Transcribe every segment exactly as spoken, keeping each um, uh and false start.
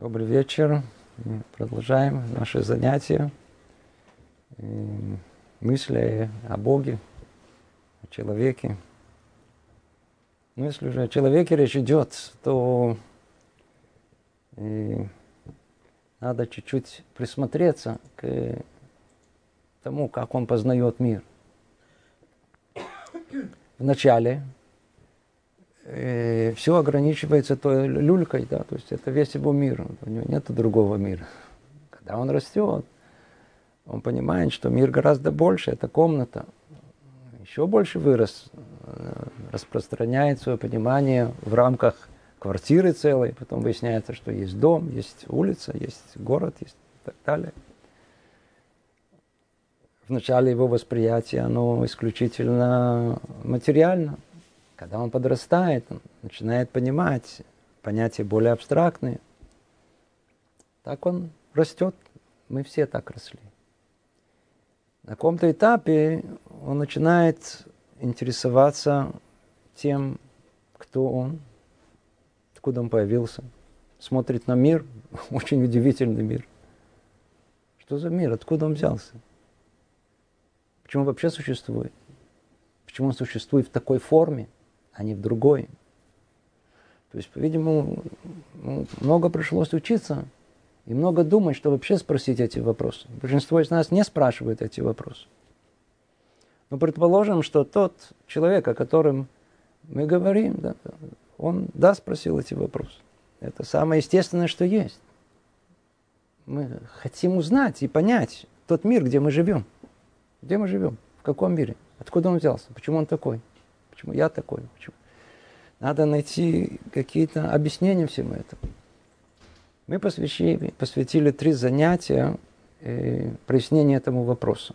Добрый вечер. Мы продолжаем наши занятия, мысли о Боге, о человеке. Но если уже о человеке речь идет, то надо чуть-чуть присмотреться к тому, как он познает мир. Вначале э, все ограничивается той люлькой, да, то есть это весь его мир, у него нет другого мира. Когда он растет, он понимает, что мир гораздо больше, это комната. Еще больше вырос, распространяет свое понимание в рамках квартиры целой, потом выясняется, что есть дом, есть улица, есть город, есть и так далее. Вначале его восприятие, оно исключительно материально. Когда он подрастает, он начинает понимать понятия более абстрактные. Так он растет. Мы все так росли. На каком-то этапе он начинает интересоваться тем, кто он, откуда он появился. Смотрит на мир, очень удивительный мир. Что за мир? Откуда он взялся? Почему он вообще существует? Почему он существует в такой форме, а не в другой? То есть, по-видимому, много пришлось учиться и много думать, чтобы вообще спросить эти вопросы. Большинство из нас не спрашивает эти вопросы. Но предположим, что тот человек, о котором мы говорим, да, он, да, спросил эти вопросы. Это самое естественное, что есть. Мы хотим узнать и понять тот мир, где мы живем. Где мы живем? В каком мире? Откуда он взялся? Почему он такой? Почему я такой? Почему? Надо найти какие-то объяснения всему этому. Мы посвятили, посвятили три занятия э, прояснению этому вопросу.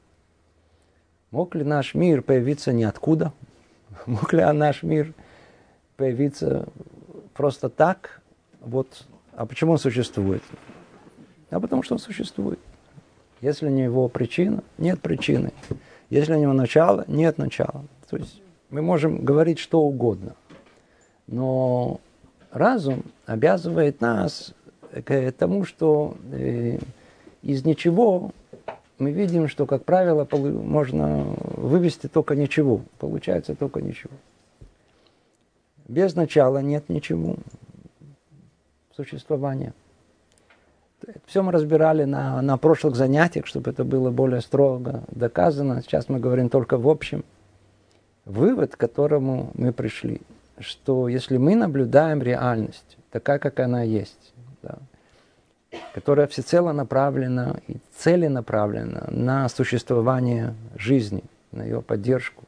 Мог ли наш мир появиться ниоткуда? Мог ли наш мир появиться просто так? Вот. А почему он существует? А потому что он существует. Если у него причина, нет причины. Если у него начало, нет начала. То есть мы можем говорить что угодно. Но разум обязывает нас к тому, что э, из ничего мы видим, что, как правило, можно вывести только ничего. Получается только ничего. Без начала нет ничего. Существования. Все мы разбирали на, на прошлых занятиях, чтобы это было более строго доказано. Сейчас мы говорим только в общем. Вывод, к которому мы пришли, что если мы наблюдаем реальность, такая, как она есть, да, которая всецело направлена и целенаправлена на существование жизни, на ее поддержку,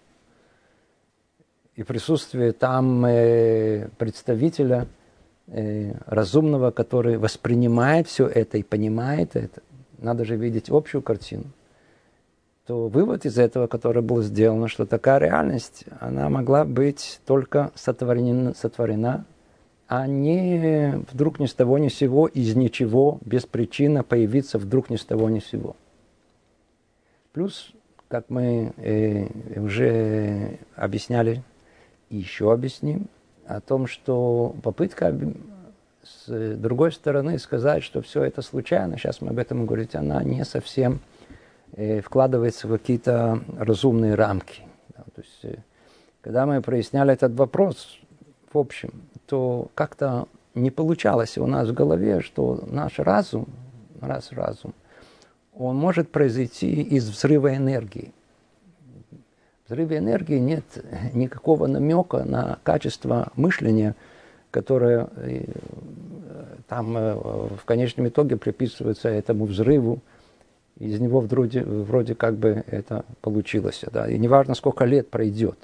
и присутствие там э, представителя разумного, который воспринимает все это и понимает это, надо же видеть общую картину, то вывод из этого, который был сделан, что такая реальность, она могла быть только сотворена, сотворена, а не вдруг ни с того ни с сего, из ничего, без причины появиться вдруг ни с того ни с сего. Плюс, как мы э, уже объясняли, и еще объясним, о том, что попытка с другой стороны сказать, что все это случайно, сейчас мы об этом говорим, она не совсем э, вкладывается в какие-то разумные рамки. Да, то есть, э, когда мы проясняли этот вопрос в общем, то как-то не получалось у нас в голове, что наш разум, наш разум, он может произойти из взрыва энергии. В взрыве энергии нет никакого намека на качество мышления, которое там в конечном итоге приписывается этому взрыву. Из него вроде, вроде как бы это получилось. Да? И неважно, сколько лет пройдет.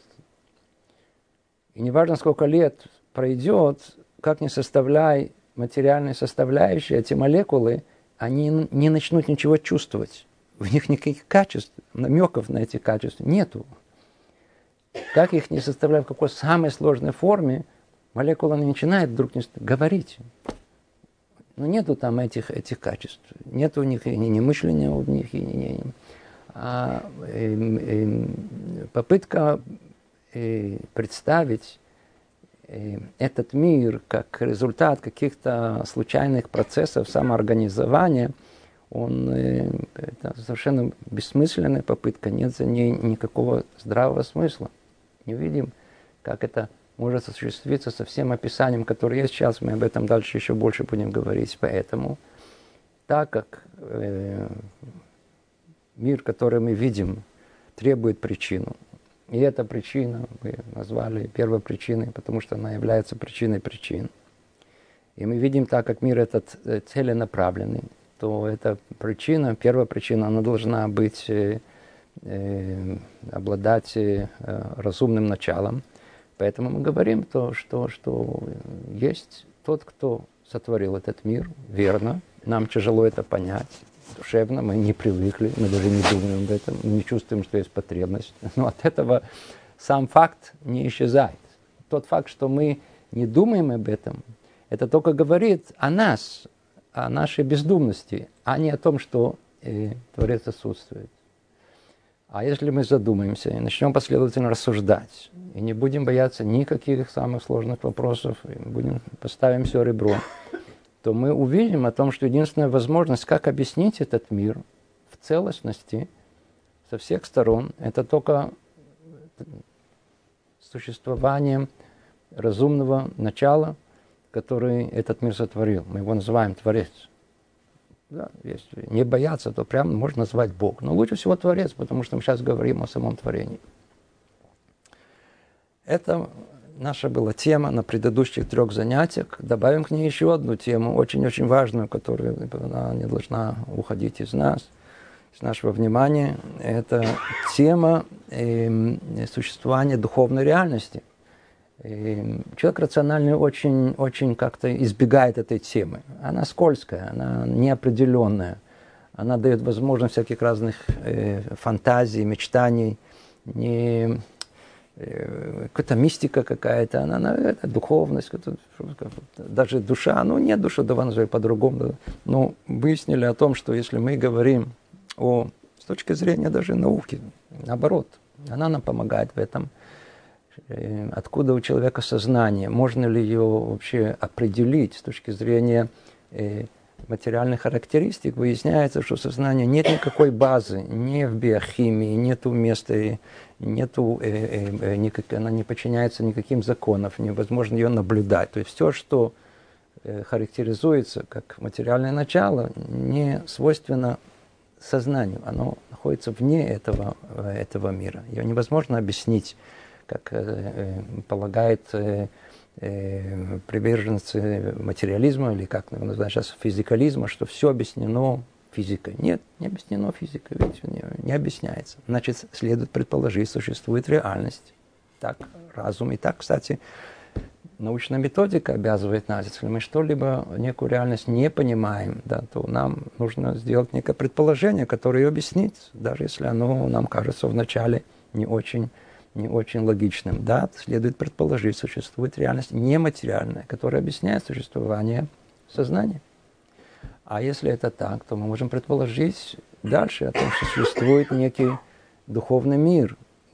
И неважно, сколько лет пройдет, как ни составляй материальные составляющие, эти молекулы, они не начнут ничего чувствовать. У них никаких качеств, намеков на эти качества нету. Как их не составляя в какой самой сложной форме, молекула начинает вдруг не говорить. Но нету там этих, этих качеств. Нет у них и ни мышления у них, и ни... А, э, э, попытка э, представить этот мир, как результат каких-то случайных процессов самоорганизования, он, это совершенно бессмысленная попытка, нет за ней никакого здравого смысла. Не видим, как это может осуществиться со всем описанием, которое есть сейчас, мы об этом дальше еще больше будем говорить. Поэтому, так как э, мир, который мы видим, требует причину, и эта причина мы назвали первой причиной, потому что она является причиной причин. И мы видим, так как мир этот целенаправленный, то эта причина, первая причина, она должна быть, э, э, обладать э, разумным началом. Поэтому мы говорим то, что, что есть тот, кто сотворил этот мир, верно. Нам тяжело это понять. Душевно мы не привыкли, мы даже не думаем об этом, мы не чувствуем, что есть потребность. Но от этого сам факт не исчезает. Тот факт, что мы не думаем об этом, это только говорит о нас, о нашей бездумности, а не о том, что э, Творец отсутствует. А если мы задумаемся и начнем последовательно рассуждать, и не будем бояться никаких самых сложных вопросов, и будем, поставим все ребро, то мы увидим о том, что единственная возможность, как объяснить этот мир в целостности, со всех сторон, это только существование разумного начала, который этот мир сотворил. Мы его называем Творец. Да, если не бояться, то прямо можно назвать Бог. Но лучше всего Творец, потому что мы сейчас говорим о самом творении. Это наша была тема на предыдущих трех занятиях. Добавим к ней еще одну тему, очень-очень важную, которая она не должна уходить из нас, из нашего внимания. Это тема э, существования духовной реальности. И человек рациональный очень, очень как-то избегает этой темы. Она скользкая, она неопределенная. Она дает возможность всяких разных э, фантазий, мечтаний, не... какая-то мистика какая-то, она, она это духовность, даже душа, ну нет души, давай назовем по-другому. Но выяснили о том, что если мы говорим о, с точки зрения даже науки, наоборот, она нам помогает в этом. Откуда у человека сознание, можно ли ее вообще определить с точки зрения материальных характеристик, выясняется, что сознание нет никакой базы, ни в биохимии, нету места, нету, э, э, никак, она не подчиняется никаким законам, невозможно ее наблюдать. То есть все, что э, характеризуется как материальное начало, не свойственно сознанию, оно находится вне этого, этого мира. Ее невозможно объяснить, как э, э, полагает э, приверженцы материализма, или как его называют сейчас, физикализма, что все объяснено физикой. Нет, не объяснено физикой, видите, не, не объясняется. Значит, следует предположить, существует реальность. Так, разум. И так, кстати, научная методика обязывает нас, если мы что-либо, некую реальность не понимаем, да, то нам нужно сделать некое предположение, которое ее объяснит, даже если оно нам кажется вначале не очень не очень логичным. Да, следует предположить, существует реальность нематериальная, которая объясняет существование сознания. А если это так, то мы можем предположить дальше о том, что существует некий духовный мир,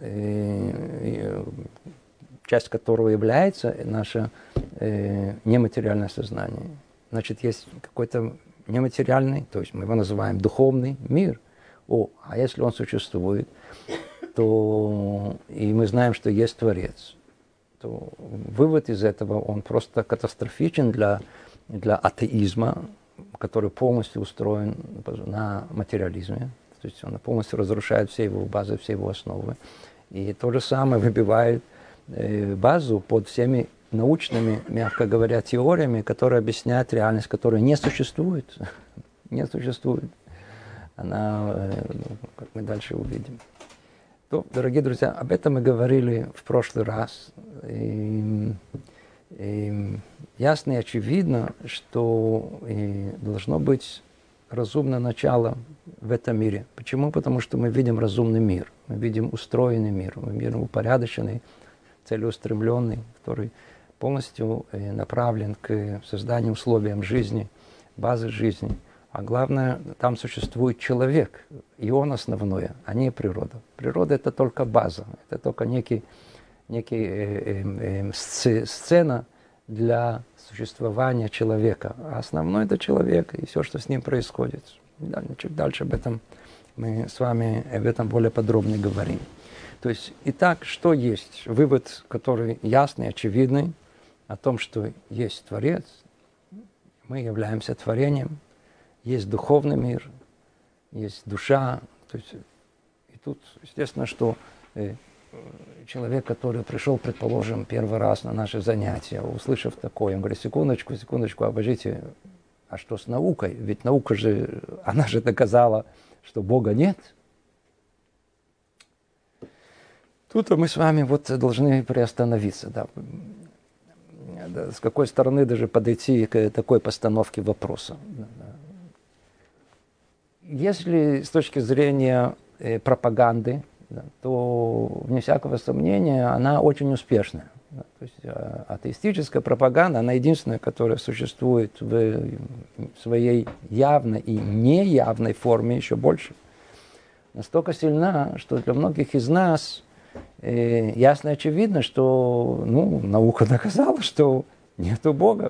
часть которого является наше нематериальное сознание. Значит, есть какой-то нематериальный, то есть мы его называем духовный мир. О, а если он существует, то и мы знаем, что есть Творец, то вывод из этого, он просто катастрофичен для, для атеизма, который полностью устроен на материализме. То есть он полностью разрушает все его базы, все его основы. И то же самое выбивает э, базу под всеми научными, мягко говоря, теориями, которые объясняют реальность, которая не существует. Не существует. Она, э, как мы дальше увидим. То, дорогие друзья, об этом мы говорили в прошлый раз. И, и ясно и очевидно, что и должно быть разумное начало в этом мире. Почему? Потому что мы видим разумный мир, мы видим устроенный мир, мы видим упорядоченный, целеустремленный, который полностью направлен к созданию условий жизни, базы жизни. А главное, там существует человек, и он основное, а не природа. Природа – это только база, это только некий, некая э, э, э, сцена для существования человека. А основной это человек и все, что с ним происходит. Чуть дальше об этом мы с вами об этом более подробно говорим. То есть, итак, что есть? Вывод, который ясный, очевидный, о том, что есть Творец, мы являемся творением, есть духовный мир, есть душа. То есть, и тут, естественно, что э, человек, который пришел, предположим, первый раз на наши занятия, услышав такое, он говорит, секундочку, секундочку, обождите, а что с наукой? Ведь наука же, она же доказала, что Бога нет. Тут мы с вами вот должны приостановиться, да. С какой стороны даже подойти к такой постановке вопроса. Если с точки зрения э, пропаганды, да, то, вне всякого сомнения, она очень успешная. Да. То есть э, атеистическая пропаганда, она единственная, которая существует в своей явной и неявной форме еще больше. Настолько сильна, что для многих из нас э, ясно и очевидно, что ну, наука доказала, что нету Бога.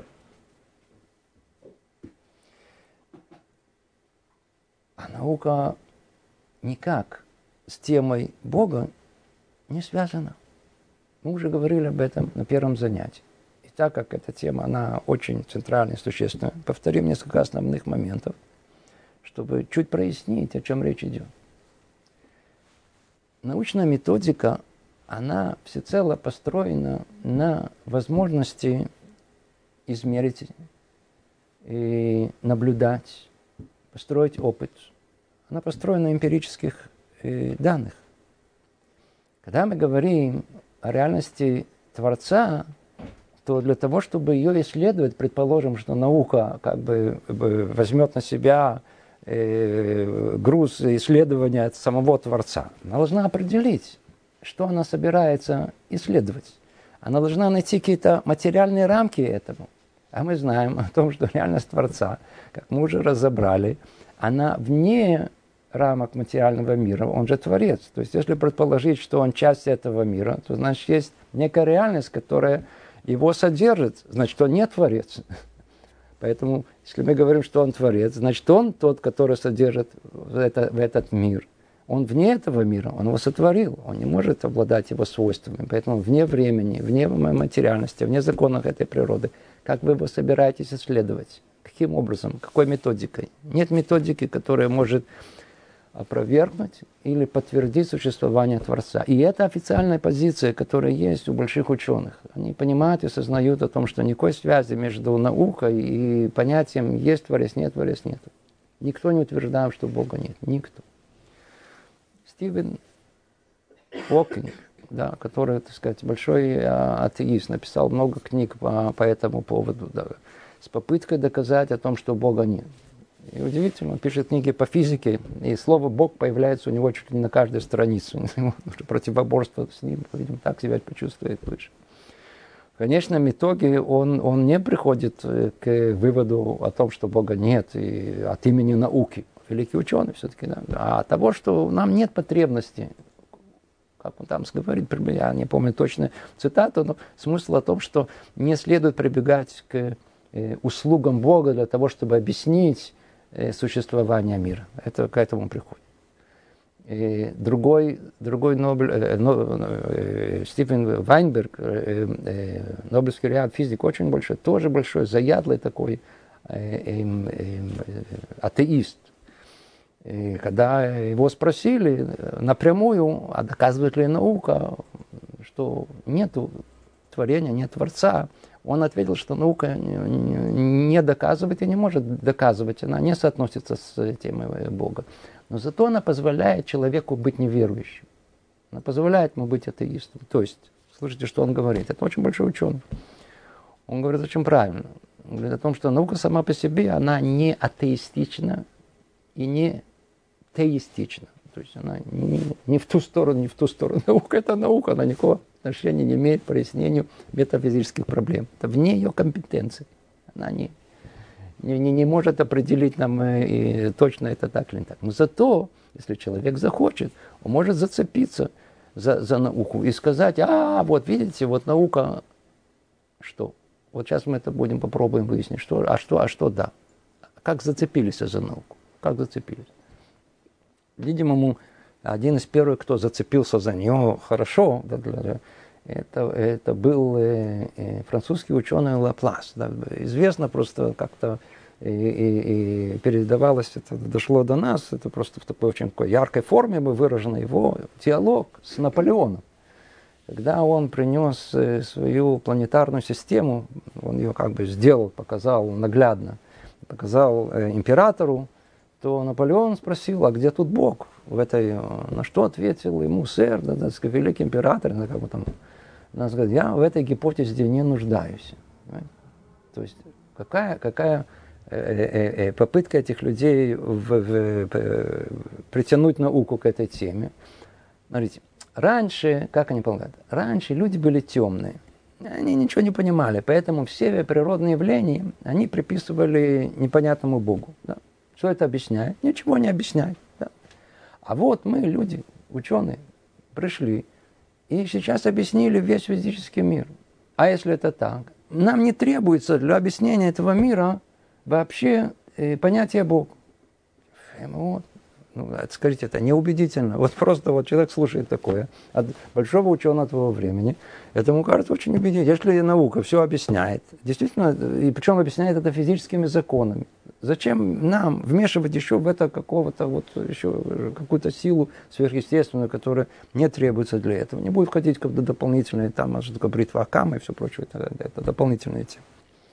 А наука никак с темой Бога не связана. Мы уже говорили об этом на первом занятии. И так как эта тема, она очень центральная, существенная, повторим несколько основных моментов, чтобы чуть прояснить, о чем речь идет. Научная методика, она всецело построена на возможности измерить и наблюдать, построить опыт. Она построена на эмпирических э, данных. Когда мы говорим о реальности Творца, то для того, чтобы ее исследовать, предположим, что наука как бы возьмет на себя э, груз исследования самого Творца, она должна определить, что она собирается исследовать. Она должна найти какие-то материальные рамки этому. А мы знаем о том, что реальность Творца, как мы уже разобрали, она вне рамок материального мира, он же Творец. То есть, если предположить, что он часть этого мира, то, значит, есть некая реальность, которая его содержит, значит, он не Творец. Поэтому, если мы говорим, что он Творец, значит, он тот, который содержит в, это, в этот мир. Он вне этого мира, он его сотворил, он не может обладать его свойствами. Поэтому вне времени, вне материальности, вне законов этой природы. Как вы его собираетесь исследовать? Каким образом? Какой методикой? Нет методики, которая может опровергнуть или подтвердить существование Творца. И это официальная позиция, которая есть у больших ученых. Они понимают и осознают о том, что никакой связи между наукой и понятием есть Творец, нет Творец, нет. Никто не утверждает, что Бога нет. Никто. Стивен Хокинг, да, который, так сказать, большой атеист, написал много книг по, по этому поводу, да, с попыткой доказать о том, что Бога нет. И удивительно, он пишет книги по физике, и слово «Бог» появляется у него чуть ли не на каждой странице. Противоборство с ним, видимо, так себя почувствует лучше. В конечном итоге он, он не приходит к выводу о том, что Бога нет, и от имени науки. Великий ученый все-таки, да, а от того, что нам нет потребности, как он там говорит, я не помню точно цитату, но смысл о том, что не следует прибегать к услугам Бога для того, чтобы объяснить существование мира. Это к этому приходит. И другой, другой Нобель, э, э, Стивен Вайнберг, э, э, Нобелевский лауреат физик, очень большой, тоже большой, заядлый такой э, э, э, атеист. И когда его спросили напрямую, а доказывает ли наука, что нет творения, нет Творца, он ответил, что наука не доказывает и не может доказывать, она не соотносится с темой Бога. Но зато она позволяет человеку быть неверующим. Она позволяет ему быть атеистом. То есть, слушайте, что он говорит. Это очень большой ученый. Он говорит очень правильно. Он говорит о том, что наука сама по себе, она не атеистична и не теистична. То есть она не, не в ту сторону, не в ту сторону. Наука – это наука, она никакого отношения не имеет к прояснению метафизических проблем. Это вне ее компетенции. Она не, не, не может определить нам и точно это так или не так. Но зато, если человек захочет, он может зацепиться за, за науку и сказать, а, вот видите, вот наука, что? Вот сейчас мы это будем попробуем выяснить, что, а что, а что да. Как зацепились за науку? Как зацепились? Видимо, один из первых, кто зацепился за нее хорошо, это, это был э, э, французский ученый Лаплас. Да, известно просто как-то и, и, и передавалось, это дошло до нас, это просто в такой очень такой яркой форме бы выражено его диалог с Наполеоном. Когда он принес э, свою планетарную систему, он ее как бы сделал, показал наглядно, показал э, императору, то Наполеон спросил, а где тут Бог в этой, на что ответил ему сэр, да, да, великий император, да, как бы там, он говорит, я в этой гипотезе не нуждаюсь. Понимаете? То есть какая, какая э, э, э, попытка этих людей в, в, в, притянуть науку к этой теме. Смотрите, раньше, как они полагают, раньше люди были темные, они ничего не понимали, поэтому все природные явления они приписывали непонятному Богу. Да. Что это объясняет? Ничего не объясняет. Да. А вот мы, люди, ученые, пришли и сейчас объяснили весь физический мир. А если это так? Нам не требуется для объяснения этого мира вообще э, понятие Бог. Вот. Ну, скажите, это неубедительно. Вот просто вот человек слушает такое от большого ученого того времени. Этому кажется очень убедительно. Если наука все объясняет, действительно, и причем объясняет это физическими законами, зачем нам вмешивать еще в это какого-то вот еще какую-то силу сверхъестественную, которая не требуется для этого? Не будет входить в дополнительные, там, что такое бритва Акама и все прочее, это, это дополнительные темы.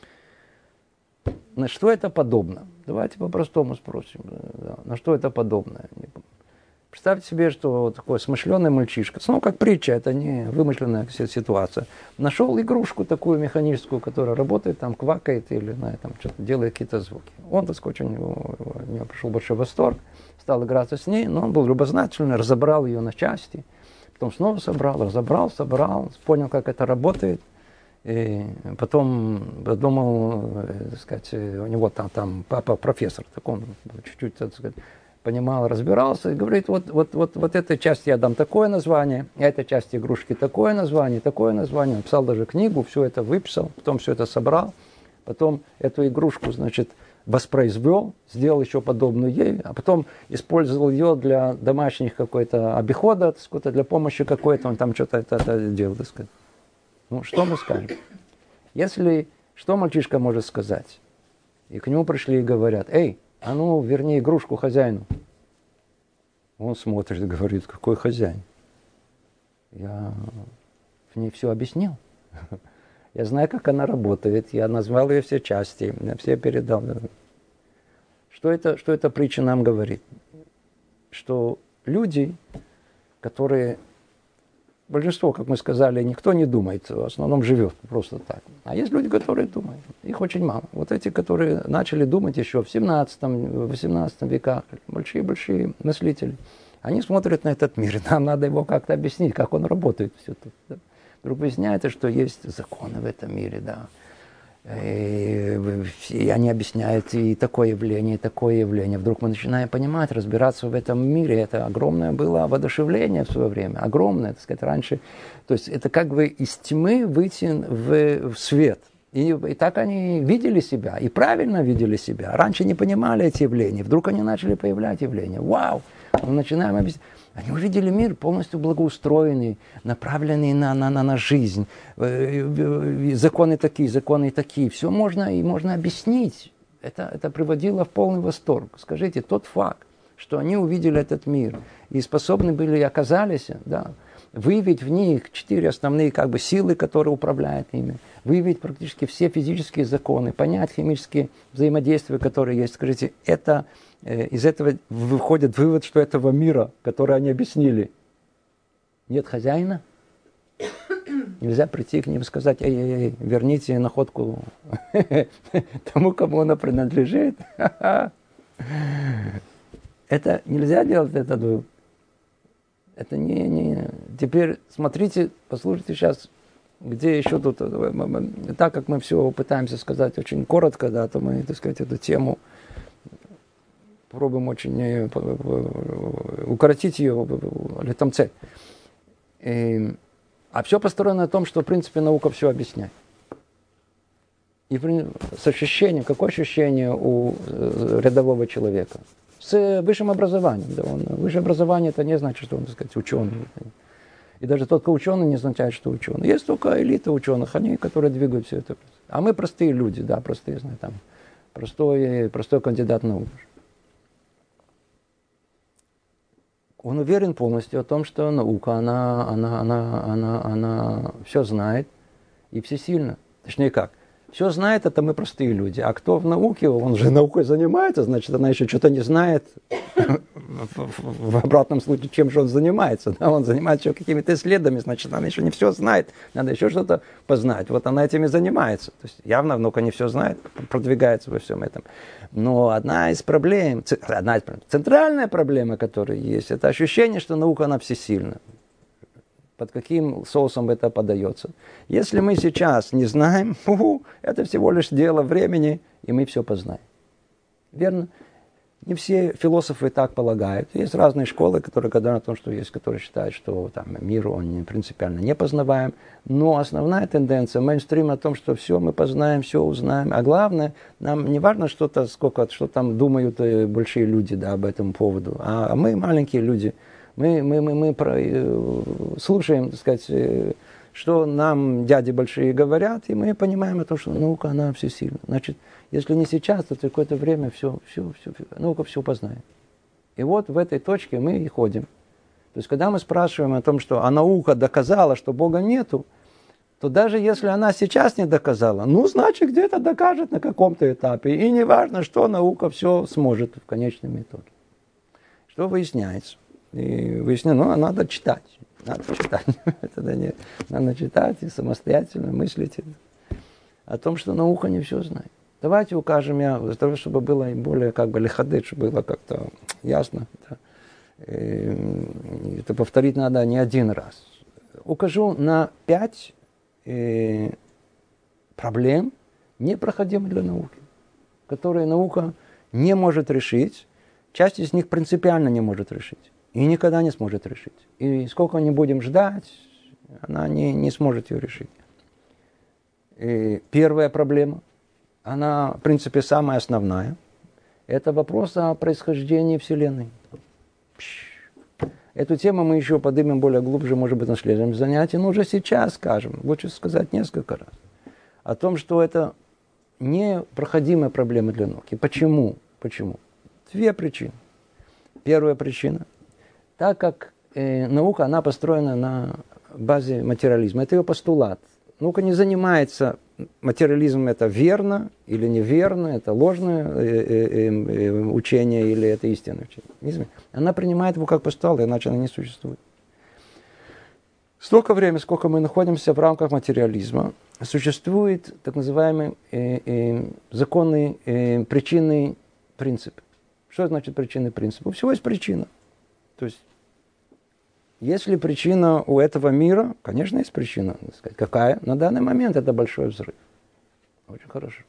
На что это подобно? Давайте по-простому спросим. На что это подобно? Представьте себе, что вот такой смышленый мальчишка, ну, как притча, это не вымышленная ситуация, нашел игрушку такую механическую, которая работает, там, квакает или на этом что-то делает какие-то звуки. Он, так сказать, у него, у него пришел большой восторг, стал играться с ней, но он был любознательный, разобрал ее на части, потом снова собрал, разобрал, собрал, понял, как это работает. И потом думал, так сказать, у него там, там папа профессор, так он чуть-чуть, так сказать, понимал, разбирался, и говорит, вот, вот, вот, вот этой части я дам такое название, а этой части игрушки такое название, такое название. Написал даже книгу, все это выписал, потом все это собрал, потом эту игрушку, значит, воспроизвел, сделал еще подобную ей, а потом использовал ее для домашних какой-то обихода, так сказать, для помощи какой-то, он там что-то это, это делал, так сказать. Ну, что мы скажем? Если, что мальчишка может сказать? И к нему пришли и говорят, эй, а ну, верни игрушку хозяину. Он смотрит и говорит, какой хозяин? Я в ней все объяснил. Я знаю, как она работает, я назвал ее все части, я все передал. Что это, что эта притча нам говорит? Что люди, которые... Большинство, как мы сказали, никто не думает, в основном живет просто так. А есть люди, которые думают. Их очень мало. Вот эти, которые начали думать еще в семнадцатом-восемнадцатом веках, большие-большие мыслители, они смотрят на этот мир. Нам надо его как-то объяснить, как он работает. Все тут, да. Вдруг выясняется, что есть законы в этом мире, да. И, и они объясняют и такое явление, и такое явление. Вдруг мы начинаем понимать, разбираться в этом мире. Это огромное было воодушевление в свое время. Огромное, так сказать, раньше. То есть это как бы из тьмы выйти в, в свет. И, и так они видели себя, и правильно видели себя. Раньше не понимали эти явления. Вдруг они начали появлять явления. Вау! Мы начинаем объяснять. Они увидели мир полностью благоустроенный, направленный на, на, на, на жизнь. Законы такие, законы такие. Все можно и можно объяснить. Это, это приводило в полный восторг. Скажите, тот факт, что они увидели этот мир и способны были и оказались, да, выявить в них четыре основные как бы, силы, которые управляют ими, выявить практически все физические законы, понять химические взаимодействия, которые есть. Скажите, это... Из этого выходит вывод, что этого мира, который они объяснили, нет хозяина. Нельзя прийти к ним и сказать, эй, эй, эй, верните находку тому, кому она принадлежит. Это нельзя делать, этот вывод. Это не, не... Теперь смотрите, послушайте сейчас, где еще тут... Так как мы все пытаемся сказать очень коротко, да, то мы, так сказать, эту тему... Попробуем очень укоротить ее, или там цель. И, а все построено на том, что, в принципе, наука все объясняет. И с ощущением, какое ощущение у рядового человека? С высшим образованием. Да, он, высшее образование это не значит, что он, так сказать, ученый. И даже только ученый не означает, что ученый. Есть только элита ученых, они, которые двигают все это. А мы простые люди, да, простые, знаю, там, простой, простой кандидат наук. Он уверен полностью о том, что наука, она, она, она, она, она все знает и всесильна. Точнее как? Все знает, это мы простые люди. А кто в науке, он же наукой занимается, значит, она еще что-то не знает. В обратном случае, чем же он занимается? Он занимается еще какими-то исследованиями, значит, она еще не все знает. Надо еще что-то познать. Вот она этим и занимается. То есть явно наука не все знает, продвигается во всем этом. Но одна из проблем, одна из проблем, центральная проблема, которая есть, это ощущение, что наука, она всесильна. Под каким соусом это подается. Если мы сейчас не знаем, уху, это всего лишь дело времени, и мы все познаем. Верно? Не все философы так полагают. Есть разные школы, которые говорят о том, что есть, которые считают, что там, мир он принципиально не познаваем. Но основная тенденция, мейнстрим о том, что все мы познаем, все узнаем. А главное, нам не важно, что-то, сколько, что там думают большие люди, да, об этом поводу. А мы маленькие люди. Мы, мы, мы, мы про, э, слушаем, так сказать, что нам дяди большие говорят, и мы понимаем о том, что наука, она всесильна. Значит, если не сейчас, то какое-то время все, все, все, наука все познает. И вот в этой точке мы и ходим. То есть, когда мы спрашиваем о том, что а наука доказала, что Бога нету, то даже если она сейчас не доказала, ну, значит, где-то докажет на каком-то этапе. И не важно, что наука все сможет в конечном итоге. Что выясняется? И выяснено, ну, надо читать. Надо читать. Это не, надо читать и самостоятельно мыслить о том, что наука не все знает. Давайте укажем, я, для того, чтобы было более как бы лихадыч, чтобы было как-то ясно. Да. Это повторить надо не один раз. Укажу на пять э, проблем, непроходимых для науки, которые наука не может решить. Часть из них принципиально не может решить. И никогда не сможет решить. И сколько не будем ждать, она не, не сможет ее решить. И первая проблема, она, в принципе, самая основная, это вопрос о происхождении Вселенной. Эту тему мы еще поднимем более глубже, может быть, на следующем занятии, но уже сейчас скажем, лучше сказать несколько раз, о том, что это непроходимая проблема для науки. Почему? Почему? Две причины. Первая причина. Так как э, наука, она построена на базе материализма. Это ее постулат. Наука не занимается материализмом, это верно или неверно, это ложное э, э, э, учение или это истинное учение. Она принимает его как постулат, иначе она не существует. Столько времени, сколько мы находимся в рамках материализма, существует так называемый э, э, законный э, причинный принцип. Что значит причинный принцип? У всего есть причина. То есть, если причина у этого мира, конечно, есть причина. Так сказать. Какая? На данный момент это большой взрыв. Очень хорошо.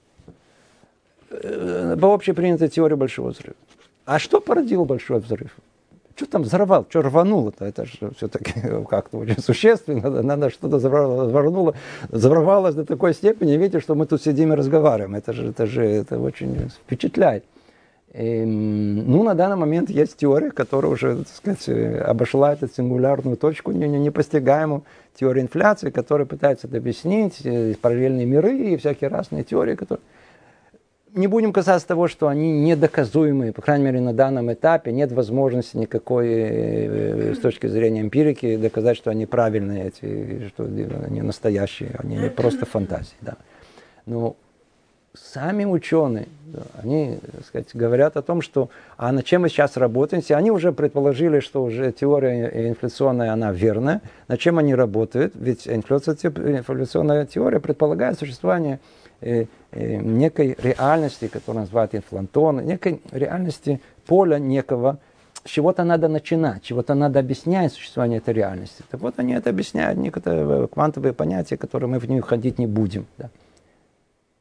По общепринятой теории большого взрыва. А что породил большой взрыв? Что там взорвал? Что рвануло-то? Это же все-таки как-то очень существенно. Надо, надо что-то взорвало, взорвалось до такой степени. Видите, что мы тут сидим и разговариваем. Это же, это же это очень впечатляет. И, ну, на данный момент есть теория, которая уже, так сказать, обошла эту сингулярную точку, непостигаемую теорию инфляции, которая пытается это объяснить, параллельные миры и всякие разные теории, которые... Не будем касаться того, что они недоказуемые, по крайней мере, на данном этапе нет возможности никакой, с точки зрения эмпирики, доказать, что они правильные, эти, что они настоящие, они не просто фантазии. Да. Но сами ученые, они, так сказать, говорят о том, что а над чем мы сейчас работаем, они уже предположили, что уже теория инфляционная, она верная. Над чем они работают? Ведь инфляционная теория предполагает существование э, э, некой реальности, которую называют инфлантон, некой реальности поля некого. С чего-то надо начинать, чего-то надо объяснять существование этой реальности. Так вот, они это объясняют, некоторые квантовые понятия, которые мы в них ходить не будем. Да.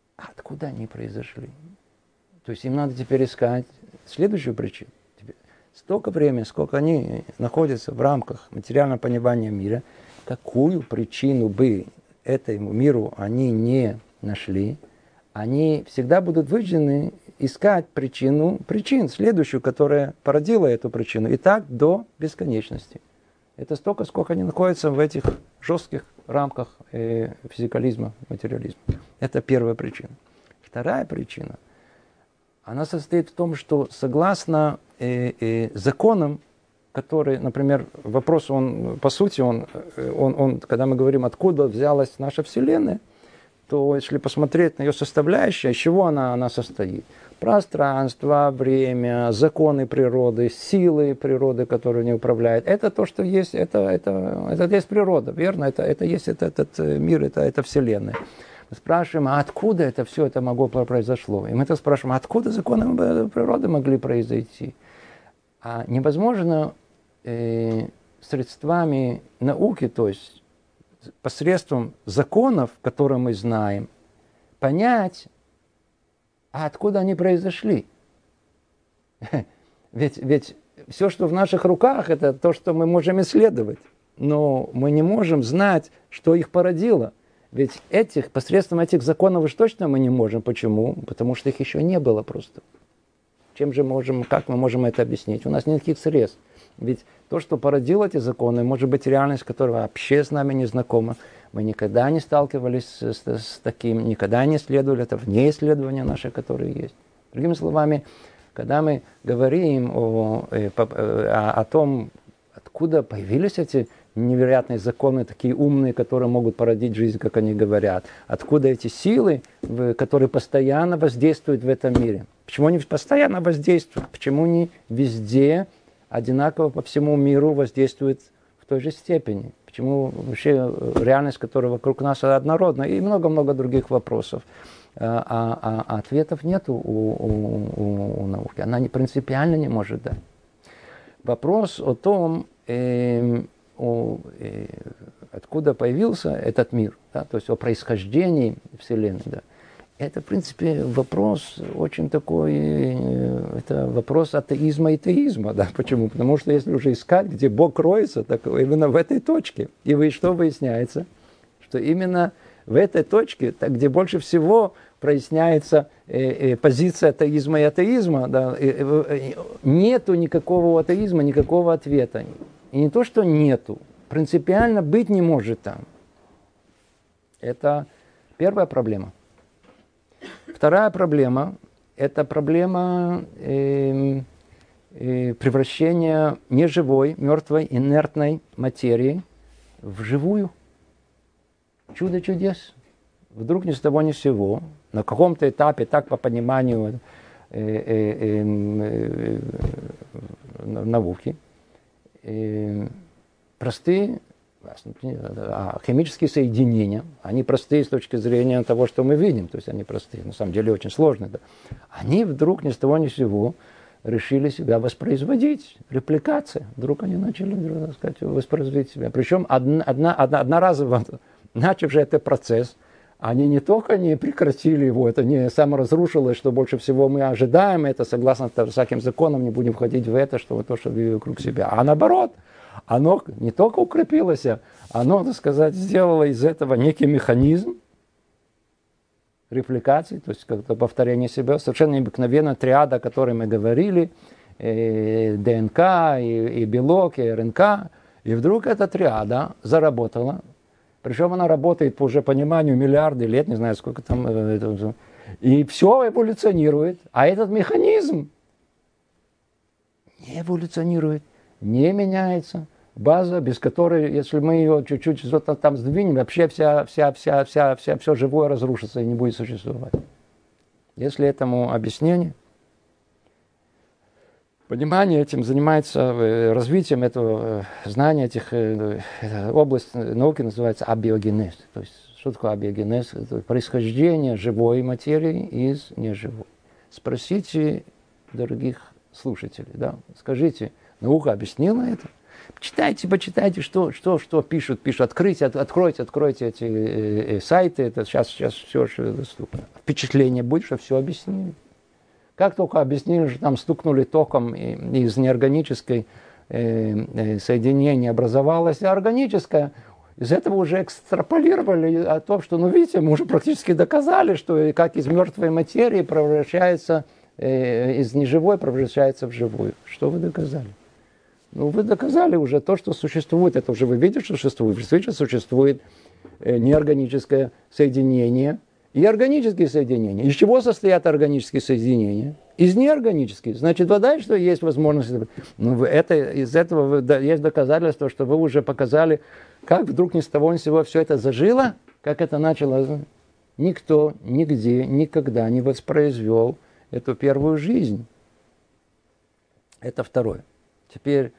Откуда они произошли? То есть им надо теперь искать следующую причину. столько времени, сколько они находятся в рамках материального понимания мира, какую причину бы этому миру они не нашли, они всегда будут вынуждены искать причину, причин, следующую, которая породила эту причину. И так до бесконечности. Это столько, сколько они находятся в этих жестких рамках э, физикализма, материализма. Это первая причина. Вторая причина, она состоит в том, что согласно э, э, законам, которые, например, вопрос, он, по сути, он, он, он, когда мы говорим, откуда взялась наша Вселенная, то если посмотреть на ее составляющие, из чего она, она состоит? Пространство, время, законы природы, силы природы, которые не управляют. Это то, что есть, это, это, это есть природа, верно? Это, это есть этот, этот мир, это, это Вселенная. Мы спрашиваем, а откуда это все это могло произошло? И мы то спрашиваем, а откуда законы природы могли произойти? А невозможно э, средствами науки, то есть посредством законов, которые мы знаем, понять, а откуда они произошли? Ведь, ведь все, что в наших руках, это то, что мы можем исследовать. Но мы не можем знать, что их породило. Ведь этих, посредством этих законов уж точно мы не можем. Почему? Потому что их еще не было просто. Чем же можем, как мы можем это объяснить? У нас нет никаких средств. Ведь то, что породило эти законы, может быть реальность, которая вообще с нами не знакома. Мы никогда не сталкивались с, с, с таким, никогда не исследовали, это вне исследования наши, которые есть. Другими словами, когда мы говорим о, о, о том, откуда появились эти невероятные законы, такие умные, которые могут породить жизнь, как они говорят, откуда эти силы, которые постоянно воздействуют в этом мире. Почему они постоянно воздействуют? Почему они везде одинаково по всему миру воздействуют в той же степени? Почему вообще реальность, которая вокруг нас, однородна? И много-много других вопросов. А, а, а ответов нет у, у, у, у науки. Она не, принципиально не может дать. Вопрос о том, э, о, э, откуда появился этот мир, да, то есть о происхождении Вселенной. Да. Это, в принципе, вопрос очень такой, э, это вопрос атеизма и теизма. Да. Почему? Потому что если уже искать, где Бог кроется, так именно в этой точке. И вы, что выясняется? Что именно в этой точке, так, где больше всего проясняется э, э, позиция атеизма и атеизма, да, э, э, нету никакого атеизма, никакого ответа. И не то, что нету, принципиально быть не может там. Это первая проблема. Вторая проблема – это проблема э, э, превращения неживой, мертвой, инертной материи в живую. Чудо чудес. Вдруг ни с того ни с сего, на каком-то этапе, так по пониманию э, э, э, э, науки, э, простые химические соединения, они простые с точки зрения того, что мы видим, то есть они простые, на самом деле очень сложные. Да. Они вдруг ни с того ни с сего решили себя воспроизводить, репликация. Вдруг они начали, так сказать, воспроизводить себя. Причем одна, одна, одна, одноразово, начавший этот процесс, они не только не прекратили его, это не саморазрушилось, что больше всего мы ожидаем, это согласно всяким законам, не будем входить в это, что то, что видим вокруг себя. А наоборот, оно не только укрепилось, оно, так сказать, сделало из этого некий механизм репликации, то есть как-то повторение себя, совершенно необыкновенная триада, о которой мы говорили, э, ДНК, и, и белок, и РНК, и вдруг эта триада заработала. Причем она работает по уже пониманию миллиарды лет, не знаю, сколько там. И все эволюционирует. А этот механизм не эволюционирует, не меняется. База, без которой, если мы ее чуть-чуть что-то там сдвинем, вообще вся, вся, вся, вся, вся, все живое разрушится и не будет существовать. Если этому объяснение, понимание этим занимается развитием этого знания, этих, область науки называется абиогенез. То есть, что такое абиогенез? Это происхождение живой материи из неживой. Спросите дорогих слушателей, да, скажите, наука объяснила это? Читайте, почитайте, что, что, что пишут, пишут. Откройте, от, откройте, откройте эти э, э, сайты. Это сейчас, сейчас все доступно. Впечатление будет, что все объяснили. Как только объяснили, что там стукнули током, и из неорганической э, э, соединения образовалось органическое, из этого уже экстраполировали о том, что, ну видите, мы уже практически доказали, что как из мертвой материи превращается, э, из неживой превращается в живую. Что вы доказали? Ну, вы доказали уже то, что существует. Это уже вы видите, что существует. Действительно существует э, неорганическое соединение и органические соединения. Из чего состоят органические соединения? Из неорганических. Значит, вода, что есть возможность. Ну, это, из этого есть доказательство, что вы уже показали, как вдруг ни с того ни с сего все это зажило, как это начало. Никто, нигде, никогда не воспроизвел эту первую жизнь. Это второе. Теперь,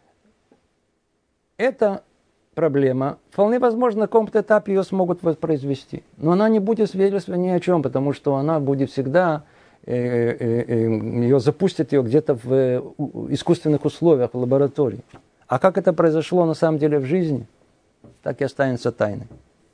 эта проблема, вполне возможно, на каком-то этапе ее смогут воспроизвести. Но она не будет свидетельствовать ни о чем, потому что она будет всегда, э, э, э, ее запустят ее где-то в э, искусственных условиях, в лаборатории. А как это произошло на самом деле в жизни, так и останется тайной.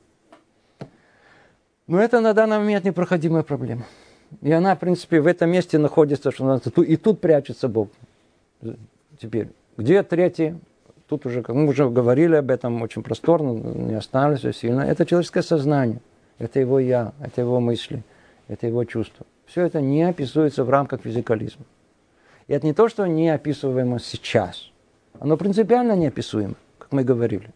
Но это на данный момент непроходимая проблема. И она, в принципе, в этом месте находится, что и тут прячется Бог. Теперь, где третий? Тут уже, как мы уже говорили об этом очень просторно, не останавливайся сильно. Это человеческое сознание, это его я, это его мысли, это его чувства. Все это не описывается в рамках физикализма. И это не то, что не описываемо сейчас. Оно принципиально неописуемо, как мы говорили.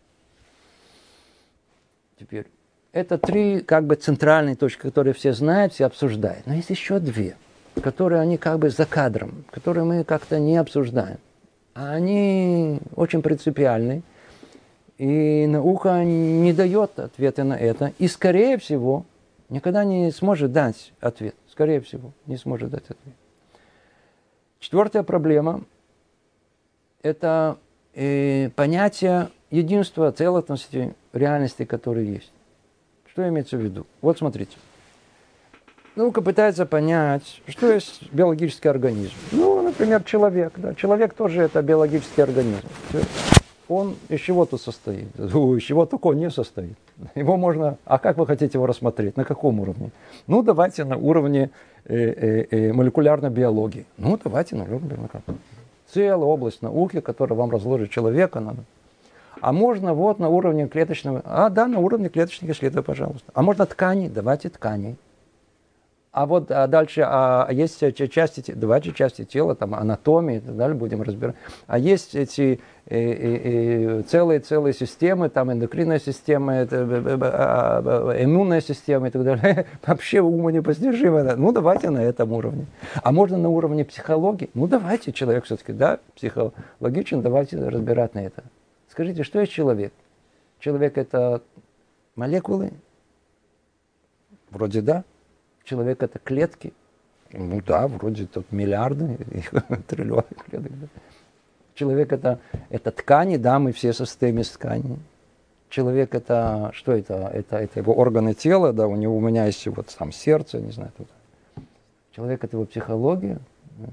Теперь, это три как бы центральные точки, которые все знают, все обсуждают. Но есть еще две, которые они как бы за кадром, которые мы как-то не обсуждаем. А они очень принципиальны, и наука не дает ответа на это. И, скорее всего, никогда не сможет дать ответ. Скорее всего, не сможет дать ответ. Четвертая проблема – это э, понятие единства, целостности реальности, которые есть. Что имеется в виду? Вот смотрите. Наука пытается понять, что есть биологический организм. Ну, например, человек. Да. Человек тоже это биологический организм. Он из чего-то состоит. Из чего только он не состоит. Его можно... А как вы хотите его рассмотреть? На каком уровне? Ну, давайте на уровне э, э, э, молекулярной биологии. Ну, давайте на уровне биологии. Целая область науки, которая вам разложит человека. Надо. А можно вот на уровне клеточного... А, да, на уровне клеточных исследований, пожалуйста. А можно ткани? Давайте ткани. А вот а дальше, а есть части, давайте части тела, там анатомии и так далее, будем разбирать. А есть эти э, э, э, целые, целые системы, там эндокринная система, это, э, э, иммунная система и так далее. Вообще уму непостижимо. Ну, давайте на этом уровне. А можно на уровне психологии? Ну, давайте, человек все-таки, да, психологичен, давайте разбирать на это. Скажите, что есть человек? Человек это молекулы? Вроде да. Человек это клетки. Ну да, вроде тут миллиарды, триллионы клеток. Да. Человек это, это ткани, да, мы все состоим из тканей. Человек это, что это? Это, это его органы тела, да, у него, у меня есть вот там сердце, не знаю. Тут. Человек это его психология. Да.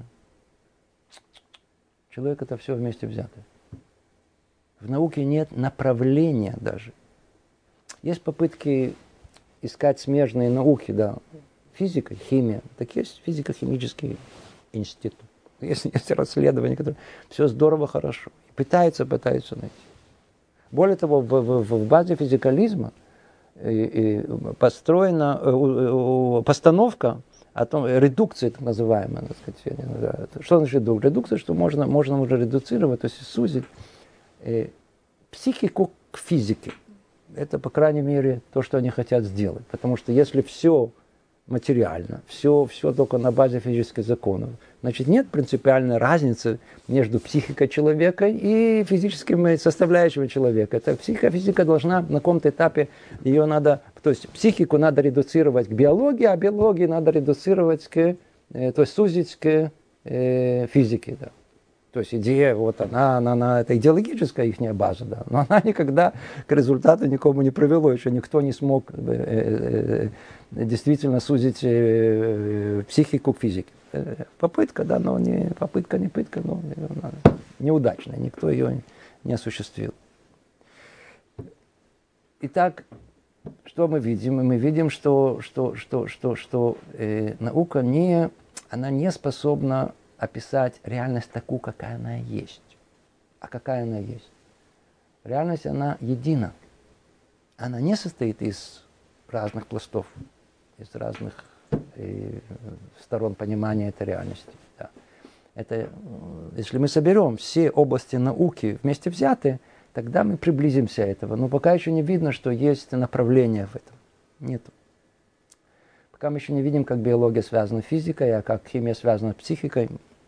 Человек это все вместе взято. В науке нет направления даже. Есть попытки искать смежные науки, да. Физика, химия. Так есть физико-химический институт. Есть, есть расследования, которые все здорово, хорошо. Пытаются, пытаются найти. Более того, в, в, в базе физикализма построена постановка о том, редукция так называемая. Так сказать, что значит редукция? Редукция, что можно, можно уже редуцировать, то есть сузить э, психику к физике. Это, по крайней мере, то, что они хотят сделать. Потому что если все материально, все, все только на базе физических законов, значит, нет принципиальной разницы между психикой человека и физическими составляющими человека. Это психофизика должна на каком-то этапе, ее надо, то есть психику надо редуцировать к биологии, а биологию надо редуцировать к, э, то есть сузить к э, физике. Да. То есть идея, вот она, она, она, это идеологическая их база, да, но она никогда к результату никому не привела, еще никто не смог э, э, э, действительно сузить э, психику к физике. Попытка, да, но не попытка, не пытка, но неудачная, никто ее не осуществил. Итак, что мы видим? Мы видим, что, что, что, что, что э, наука не она не способна описать реальность такую, какая она есть. А какая она есть? Реальность, она едина. Она не состоит из разных пластов, из разных э, сторон понимания этой реальности. Да. Это, если мы соберем все области науки вместе взятые, тогда мы приблизимся к этому. Но пока еще не видно, что есть направление в этом. Нет. Пока мы еще не видим, как биология связана с физикой, а как химия связана с психикой,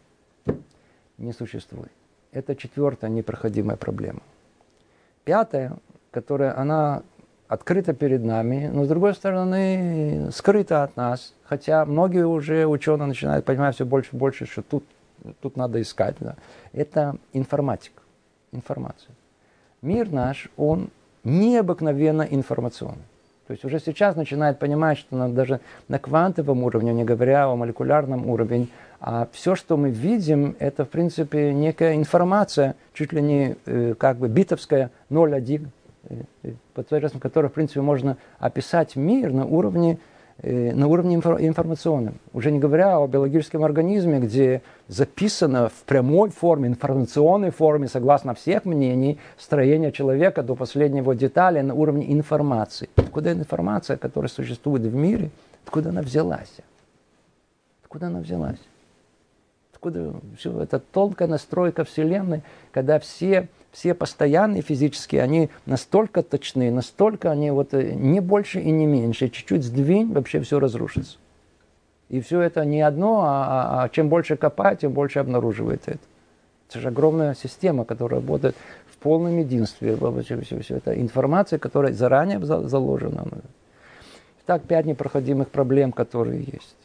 не существует. Это четвертая непроходимая проблема. Пятая, которая она открыта перед нами, но с другой стороны скрыта от нас, хотя многие уже ученые начинают понимать все больше и больше, что тут, тут надо искать. Да. Это информатика, информация. Мир наш, он необыкновенно информационный. То есть уже сейчас начинает понимать, что нам даже на квантовом уровне, не говоря о молекулярном уровне, а все, что мы видим, это в принципе некая информация, чуть ли не э, как бы битовская ноль один, э, посредством которой в принципе можно описать мир на уровне, э, на уровне инфор- информационном. Уже не говоря о биологическом организме, где записано в прямой форме, информационной форме, согласно всех мнений, строение человека до последнего детали на уровне информации. Откуда информация, которая существует в мире, откуда она взялась? Откуда она взялась? Откуда все это тонкая настройка Вселенной, когда все, все постоянные физические, они настолько точны, настолько они вот не больше и не меньше. Чуть-чуть сдвинь, вообще все разрушится. И все это не одно, а, а чем больше копать, тем больше обнаруживается это. Это же огромная система, которая работает в полном единстве. Все, все, все это информация, которая заранее заложена. Итак, пять непроходимых проблем, которые есть.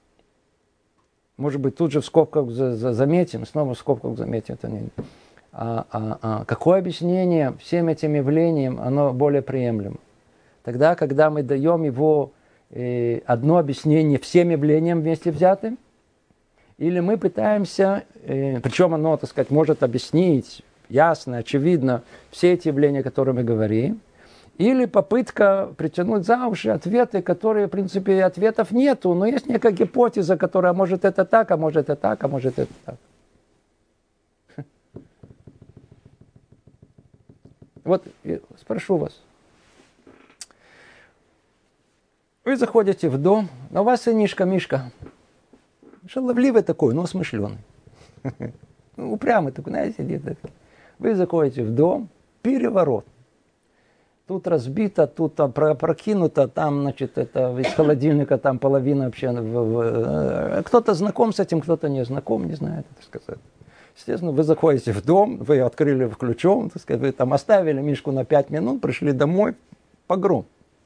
Может быть, тут же в скобках за, за, заметим, снова в скобках заметим. Это не... а, а, а, какое объяснение всем этим явлениям, оно более приемлемо? Тогда, когда мы даем его э, одно объяснение всем явлениям вместе взятым, или мы пытаемся, э, причем оно, так сказать, может объяснить ясно, очевидно, все эти явления, о которых мы говорим, или попытка притянуть за уши ответы, которые, в принципе, ответов нету, но есть некая гипотеза, которая может это так, а может это так, а может это так. Вот спрошу вас. Вы заходите в дом, а у вас сынишка Мишка, шаловливый такой, но смышленый. Упрямый такой, знаете, где-то. Вы заходите в дом, переворот. Тут разбито, тут там прокинуто, там, значит, это из холодильника там половина вообще. В, в, кто-то знаком с этим, кто-то не знаком, не знает, так сказать. Естественно, вы заходите в дом, вы открыли ключом, так сказать, вы там оставили Мишку на пять минут, пришли домой, погром.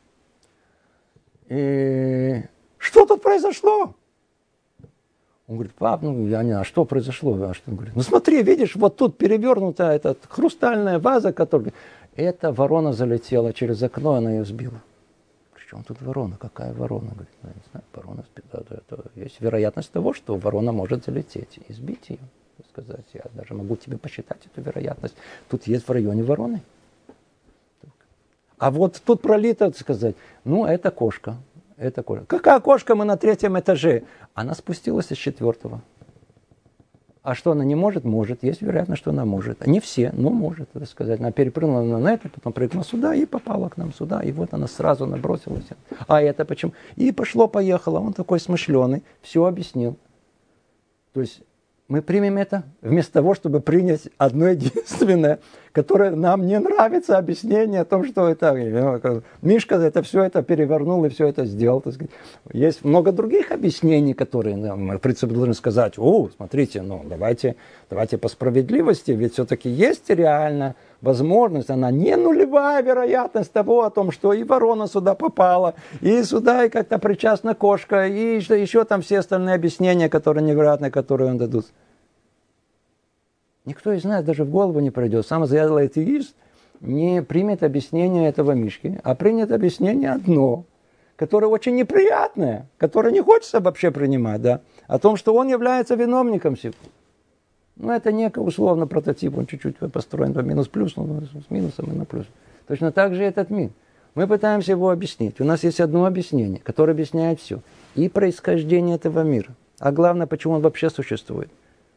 И что тут произошло? Он говорит, пап, ну я не знаю, а что произошло? А что? Он говорит, ну смотри, видишь, вот тут перевернута эта хрустальная ваза, которая... Эта ворона залетела через окно, она ее сбила. Причем тут ворона? Какая ворона? Говорит, ну, я не знаю, ворона сбила. Это, есть вероятность того, что ворона может залететь и сбить ее. Сказать. Я даже могу тебе посчитать эту вероятность. Тут есть в районе вороны. А вот тут пролито, сказать, ну, это кошка. Это кошка. Какая кошка? Мы на третьем этаже. Она спустилась с четвертого. А что она не может? Может. Есть вероятность, что она может. Не все, но может, так сказать. Она перепрыгнула на это, потом прыгнула сюда и попала к нам сюда. И вот она сразу набросилась. А это почему? И пошло-поехало. Он такой смышленый. Все объяснил. То есть мы примем это вместо того, чтобы принять одно единственное, которое нам не нравится, объяснение о том, что это Мишка это все это перевернул и все это сделал. Так сказать. Есть много других объяснений, которые мы, в принципе, должны сказать, о, смотрите, ну, давайте, давайте по справедливости, ведь все-таки есть реально возможность, она не нулевая вероятность того, о том, что и ворона сюда попала, и сюда и как-то причастна кошка, и что еще там все остальные объяснения, которые невероятные, которые он дадут. Никто из нас даже в голову не пройдет. Сам заядлый атеист не примет объяснение этого Мишки, а примет объяснение одно, которое очень неприятное, которое не хочется вообще принимать, да, о том, что он является виновником всего. Ну, это некий условно прототип, он чуть-чуть построен по минус-плюс, но с минусом и на плюс. Точно так же этот мир. Мы пытаемся его объяснить. У нас есть одно объяснение, которое объясняет все. И происхождение этого мира, а главное, почему он вообще существует.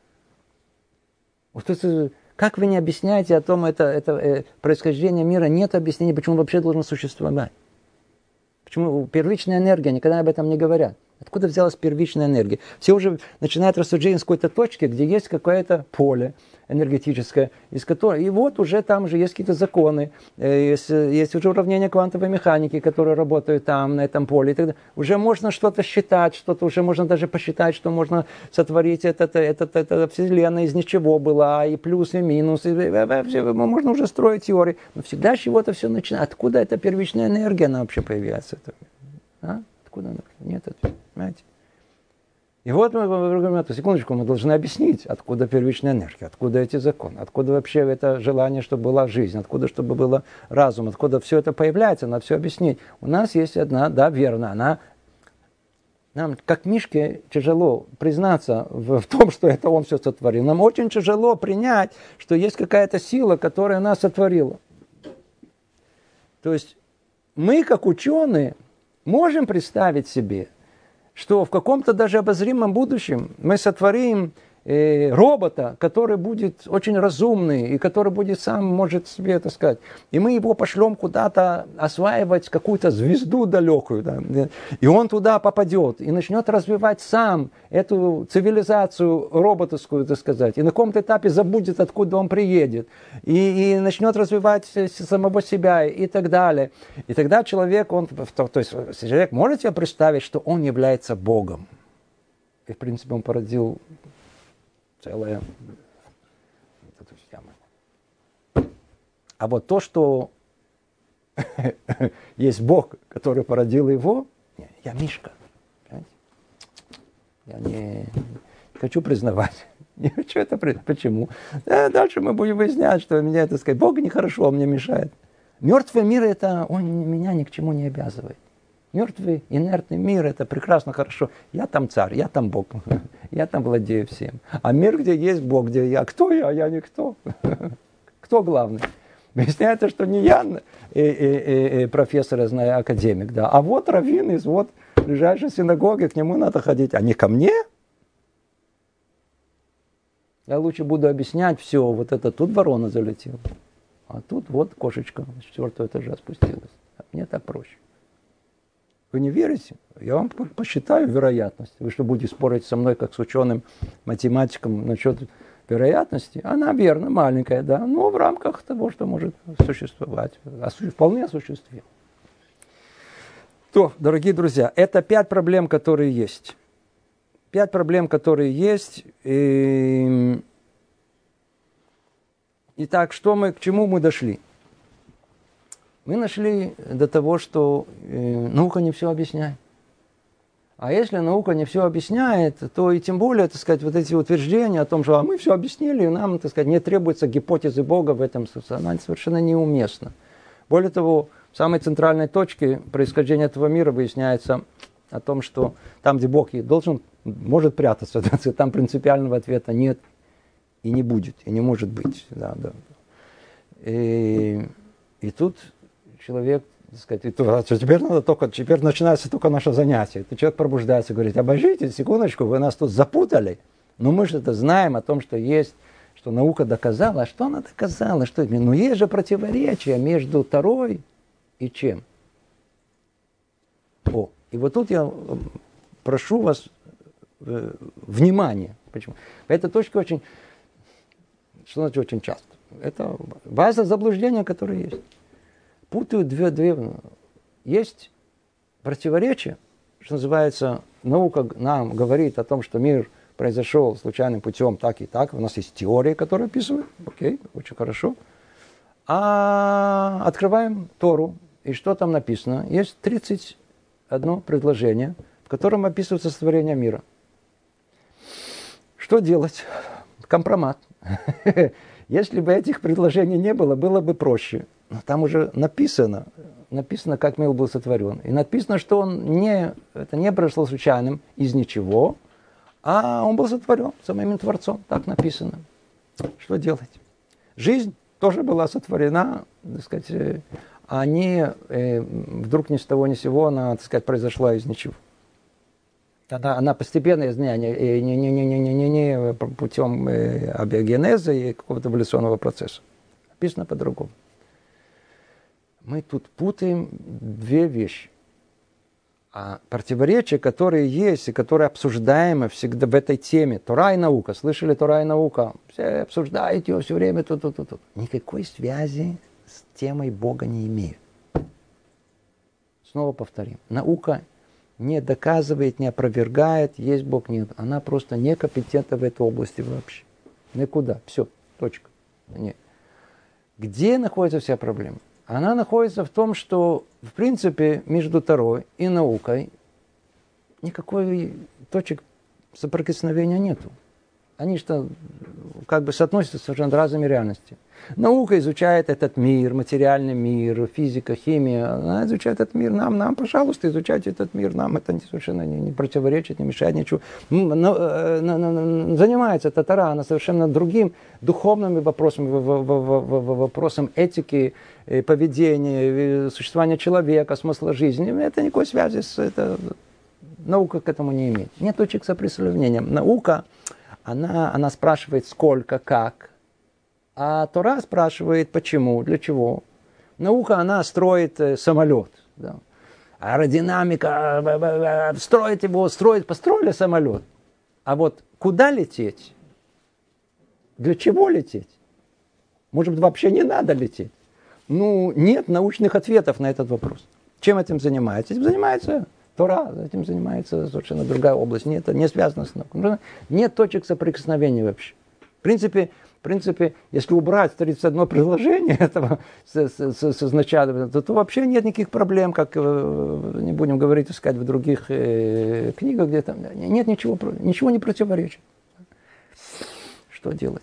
Вот это, как вы не объясняете о том, это, это э, происхождение мира, нет объяснения, почему он вообще должен существовать. Почему первичная энергия, никогда об этом не говорят. Откуда взялась первичная энергия? Все уже начинают рассуждение с какой-то точки, где есть какое-то поле энергетическое, из которого, и вот уже там же есть какие-то законы, есть, есть уже уравнения квантовой механики, которые работают там, на этом поле. И тогда уже можно что-то считать, что-то уже можно даже посчитать, что можно сотворить это, это, это, это вселенная из ничего была, и плюс, и минус, и, и, и, можно уже строить теории. Но всегда с чего-то все начинается. Откуда эта первичная энергия, она вообще появляется? А? Откуда она? Нет ответа, понимаете? И вот мы говорим, секундочку, мы должны объяснить, откуда первичная энергия, откуда эти законы, откуда вообще это желание, чтобы была жизнь, откуда, чтобы был разум, откуда все это появляется, надо все объяснить. У нас есть одна, да, верно, она, нам, как Мишке, тяжело признаться в, в том, что это он все сотворил. Нам очень тяжело принять, что есть какая-то сила, которая нас сотворила. То есть мы, как ученые, можем представить себе, что в каком-то даже обозримом будущем мы сотворим э, робота, который будет очень разумный и который будет сам, может себе, так сказать, и мы его пошлем куда-то осваивать какую-то звезду далекую, да, и он туда попадет и начнет развивать сам эту цивилизацию роботовскую, так сказать, и на каком-то этапе забудет, откуда он приедет, и, и начнет развивать самого себя и так далее. И тогда человек, он, то, то есть человек может себе представить, что он является Богом. И, в принципе, он породил целое... А вот то, что есть Бог, который породил его, я Мишка. Я не хочу признавать. Не хочу это признавать. Почему? Да, дальше мы будем выяснять, что меня, это сказать, Бог нехорошо, он мне мешает. Мертвый мир, это он меня ни к чему не обязывает. Мертвый, инертный мир, это прекрасно, хорошо. Я там царь, я там Бог. Я там владею всем. А мир, где есть Бог, где я. Кто я? Я никто. Кто главный? Выясняется, что не я и, и, и, и профессор, я знаю, академик, да, а вот раввин из вот ближайшей синагоги, к нему надо ходить, а не ко мне. Я лучше буду объяснять все, вот это тут ворона залетела, а тут вот кошечка с четвертого этажа спустилась. А мне так проще. Вы не верите? Я вам посчитаю вероятность. Вы что, будете спорить со мной, как с ученым математиком, насчет вероятности? Она верно, маленькая, да, но в рамках того, что может существовать. Вполне осуществимо. То, дорогие друзья, это пять проблем, которые есть. Пять проблем, которые есть. И... Итак, что мы, к чему мы дошли? Мы нашли до того, что э, наука не все объясняет. А если наука не все объясняет, то и тем более, так сказать, вот эти утверждения о том, что а мы все объяснили, и нам, так сказать, не требуется гипотезы Бога в этом смысле, она совершенно неуместна. Более того, в самой центральной точке происхождения этого мира выясняется о том, что там, где Бог должен, может прятаться, там принципиального ответа нет и не будет, и не может быть. Да, да. И, и тут человек, так сказать, и то, а теперь надо только, теперь начинается только наше занятие. И человек пробуждается и говорит, обождите, секундочку, вы нас тут запутали. Но мы же это знаем о том, что есть, что наука доказала. А что она доказала? Что? Ну, есть же противоречие между Торой и чем? О, и вот тут я прошу вас э, внимания. Почему? Эта точка очень, что значит очень часто? Это база заблуждения, которая есть. Путают две, две. Есть противоречие, что называется, наука нам говорит о том, что мир произошел случайным путем так и так. У нас есть теория, которая описывает. Окей, очень хорошо. А открываем Тору, и что там написано? Есть тридцать одно предложение, в котором описывается сотворение мира. Что делать? Компромат. Если бы этих предложений не было, было бы проще. Но там уже написано, написано, как мир был сотворен. И написано, что он не, это не произошло случайным из ничего, а он был сотворен самим Творцом. Так написано. Что делать? Жизнь тоже была сотворена, так сказать, а не э, вдруг ни с того ни с сего она, так сказать, произошла из ничего. Она, она постепенное знание, не, не, не, не, не, не, не путем абиогенеза и какого-то эволюционного процесса. Написано по-другому. Мы тут путаем две вещи. А противоречия, которые есть и которые обсуждаемы всегда в этой теме, Тора и наука, слышали Тора и наука, все обсуждают ее все время, тут, тут, тут, тут. Никакой связи с темой Бога не имеют. Снова повторим. Наука не доказывает, не опровергает, есть Бог, нет. Она просто некомпетентна в этой области вообще. Никуда. Все. Точка. Нет. Где находится вся проблема? Она находится в том, что, в принципе, между Торой и наукой никакой точек соприкосновения нету. Они что, как бы соотносятся с совершенно разными реальностями. Наука изучает этот мир, материальный мир, физика, химия. Она изучает этот мир. Нам, нам, пожалуйста, изучайте этот мир. Нам это совершенно не, не противоречит, не мешает ничего. Занимается эта Тора, она совершенно другим духовными вопросами, вопросом этики, поведения, существования человека, смысла жизни. Это никакой связи с... Это, наука к этому не имеет. Нет точек соприкосновения. Наука, она, она спрашивает сколько, как. А Тора спрашивает, почему, для чего. Наука, она строит самолет. Да. Аэродинамика, строит его, строит, построили самолет. А вот куда лететь? Для чего лететь? Может быть, вообще не надо лететь? Ну, нет научных ответов на этот вопрос. Чем этим занимается? Этим занимается Тора, этим занимается совершенно другая область. Нет, это не связано с наукой. Нет точек соприкосновения вообще. В принципе, В принципе, если убрать тридцать одно предложение этого с, с, с, с изначально, то, то вообще нет никаких проблем, как не будем говорить, искать в других э, книгах, где там нет ничего, ничего не противоречит. Что делать?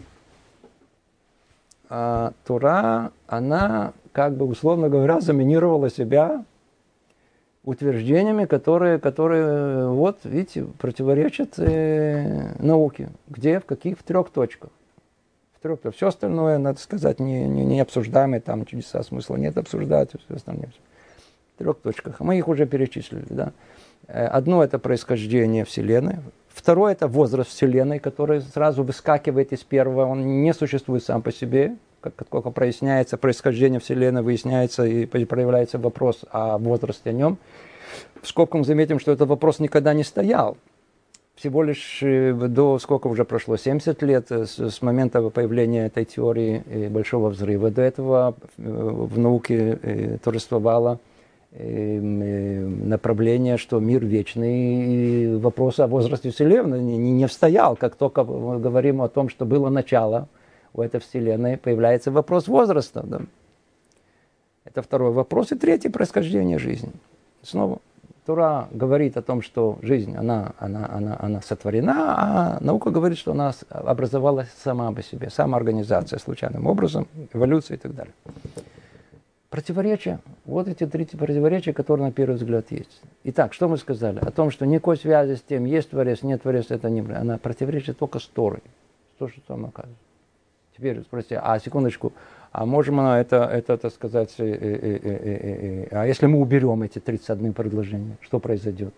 А Тора, она, как бы условно говоря, заминировала себя утверждениями, которые, которые вот, видите, противоречат э, науке. Где, в каких? В трех точках. Все остальное, надо сказать, не, не, не обсуждаемое, там чудеса смысла нет обсуждать, все остальное. В трех точках. Мы их уже перечислили. Да? Одно – это происхождение Вселенной. Второе – это возраст Вселенной, который сразу выскакивает из первого. Он не существует сам по себе. Как только проясняется происхождение Вселенной, выясняется и проявляется вопрос о возрасте о нем. В скобках заметим, что этот вопрос никогда не стоял. Всего лишь до, сколько уже прошло, семьдесят лет с, с момента появления этой теории Большого взрыва. До этого в науке торжествовало направление, что мир вечный, и вопрос о возрасте Вселенной не, не встоял. Как только мы говорим о том, что было начало у этой Вселенной, появляется вопрос возраста. Да? Это второй вопрос. И третий – происхождение жизни. Снова. Тора говорит о том, что жизнь, она, она, она, она сотворена, а наука говорит, что она образовалась сама по себе, самоорганизация случайным образом, эволюция и так далее. Противоречия, вот эти три противоречия, которые на первый взгляд есть. Итак, что мы сказали? О том, что никакой связи с тем, есть Творец, нет Творец, это не... Она противоречит только с Торой. То, что там оказывается. Теперь спросите, а секундочку, а можем это, это, так сказать, э, э, э, э, э, а если мы уберем эти тридцать одно предложение, что произойдет?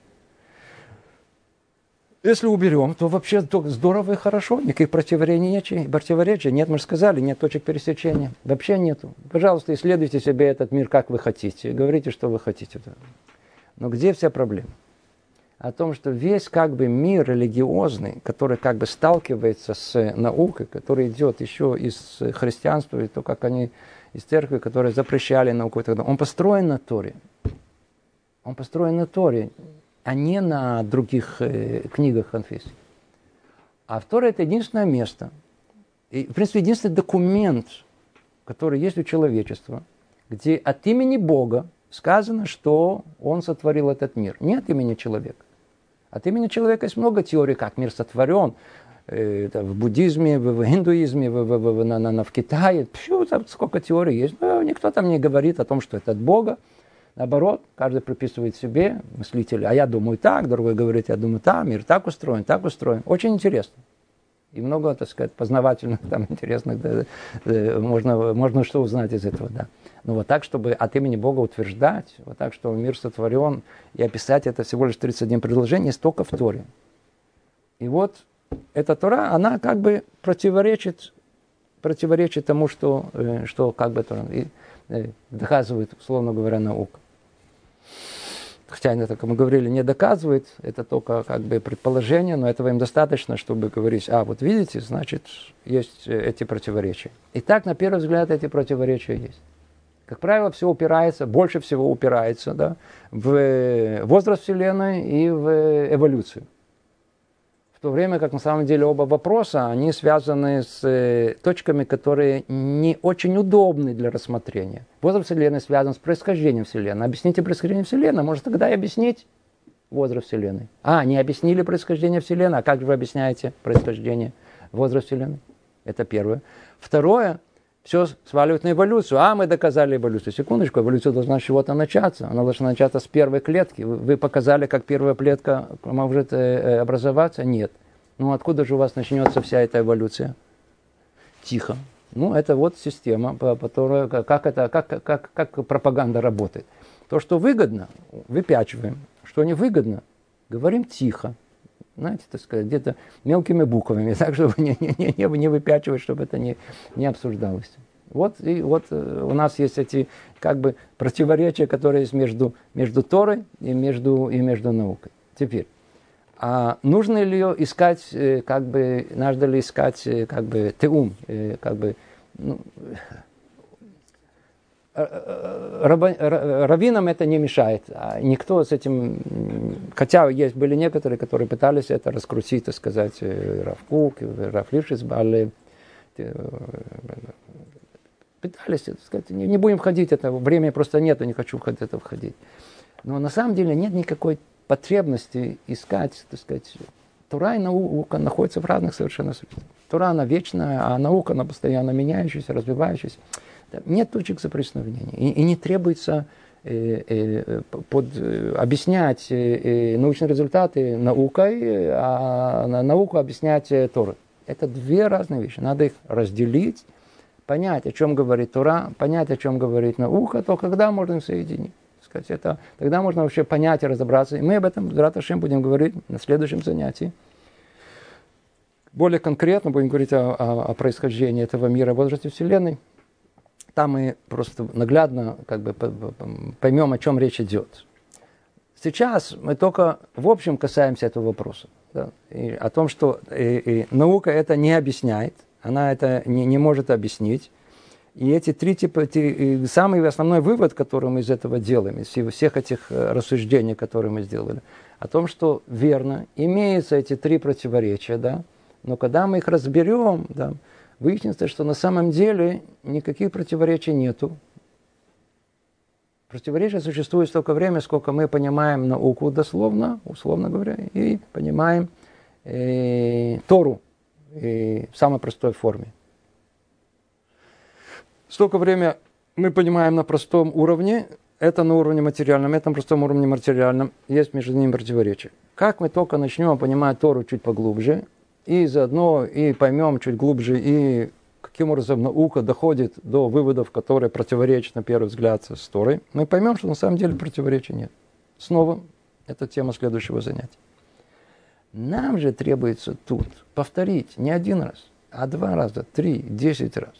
Если уберем, то вообще здорово и хорошо, никаких противоречий, противоречий нет, мы же сказали, нет точек пересечения, вообще нету. Пожалуйста, исследуйте себе этот мир, как вы хотите, говорите, что вы хотите. Но где вся проблема? О том, что весь как бы мир религиозный, который как бы сталкивается с наукой, который идет еще из христианства, и то, как они из церкви, которые запрещали науку, и так далее, он построен на Торе. Он построен на Торе, а не на других э, книгах конфессий. А в Торе это единственное место, и, в принципе, единственный документ, который есть у человечества, где от имени Бога сказано, что Он сотворил этот мир. Не от имени человека. От имени человека есть много теорий, как мир сотворен. Это в буддизме, в, в индуизме, в, в, в, на, на, в Китае. Пью, там сколько теорий есть. Но никто там не говорит о том, что это от Бога. Наоборот, каждый приписывает себе, мыслитель, а я думаю так, другой говорит, я думаю так, мир так устроен, так устроен. Очень интересно. И много, так сказать, познавательных, там, интересных, да, можно, можно что узнать из этого, да. Но вот так, чтобы от имени Бога утверждать, вот так, что мир сотворен, и описать это всего лишь тридцать один предложений, есть только в Торе. И вот эта Тора, она как бы противоречит, противоречит тому, что, что как бы Тора, и доказывает, условно говоря, наука. Хотя это, как мы говорили, не доказывает, это только как бы предположение, но этого им достаточно, чтобы говорить, а вот видите, значит, есть эти противоречия. И так, на первый взгляд, эти противоречия есть. Как правило, все упирается, больше всего упирается, да, в возраст Вселенной и в эволюцию. В то время как на самом деле оба вопроса, они связаны с точками, которые не очень удобны для рассмотрения. Возраст Вселенной связан с происхождением Вселенной. Объясните происхождение Вселенной, может тогда и объяснить возраст Вселенной. А, не объяснили происхождение Вселенной, а как же вы объясняете происхождение возраста Вселенной? Это первое. Второе, все сваливают на эволюцию. А, мы доказали эволюцию. Секундочку, эволюция должна с чего-то начаться. Она должна начаться с первой клетки. Вы показали, как первая клетка может образоваться? Нет. Ну, откуда же у вас начнется вся эта эволюция? Тихо. Ну, это вот система, которая, как, это, как, как, как пропаганда работает. То, что выгодно, выпячиваем. Что не выгодно, говорим тихо. Знаете, так сказать, где-то мелкими буквами, так, чтобы не, не, не, не выпячивать, чтобы это не, не обсуждалось. Вот, и вот у нас есть эти как бы противоречия, которые есть между, между Торой и между, и между наукой. Теперь, а нужно ли ее искать, как бы, надо ли искать как бы теум, как бы, ну, раввинам это не мешает. Никто с этим... Хотя есть были некоторые, которые пытались это раскрутить, так сказать, Рав Кук, Рав Лившиц, пытались, так сказать, не будем входить, это времени просто нет, я не хочу в это входить. Но на самом деле нет никакой потребности искать, так сказать, Тора и наука находятся в разных совершенно сферах. Тора, она вечная, а наука, она постоянно меняющаяся, развивающаяся. Нет точек соприкосновения. И, и не требуется э, э, под, э, объяснять э, научные результаты наукой, а науку объяснять э, Торой. Это две разные вещи. Надо их разделить, понять, о чем говорит Тора, понять, о чем говорит наука, то когда можно их соединить. Сказать, это, тогда можно вообще понять и разобраться. И мы об этом, Б'эзрат Ашем, будем говорить на следующем занятии. Более конкретно будем говорить о, о, о происхождении этого мира в возрасте Вселенной. Там мы просто наглядно как бы поймем, о чем речь идет. Сейчас мы только в общем касаемся этого вопроса. Да, и о том, что и, и наука это не объясняет, она это не, не может объяснить. И эти три типа, эти, самый основной вывод, который мы из этого делаем, из всех этих рассуждений, которые мы сделали, о том, что верно, имеются эти три противоречия, да, но когда мы их разберем, да, выяснится, что на самом деле никаких противоречий нету. Противоречия существуют столько времени, сколько мы понимаем науку дословно, условно говоря, и понимаем э, Тору э, в самой простой форме. Столько времени мы понимаем на простом уровне, это на уровне материальном, это на простом уровне материальном, есть между ними противоречия. Как мы только начнем понимать Тору чуть поглубже, и заодно и поймем чуть глубже, и каким образом наука доходит до выводов, которые противоречат на первый взгляд с Торой, мы поймем, что на самом деле противоречий нет. Снова, это тема следующего занятия. Нам же требуется тут повторить не один раз, а два раза, три, десять раз.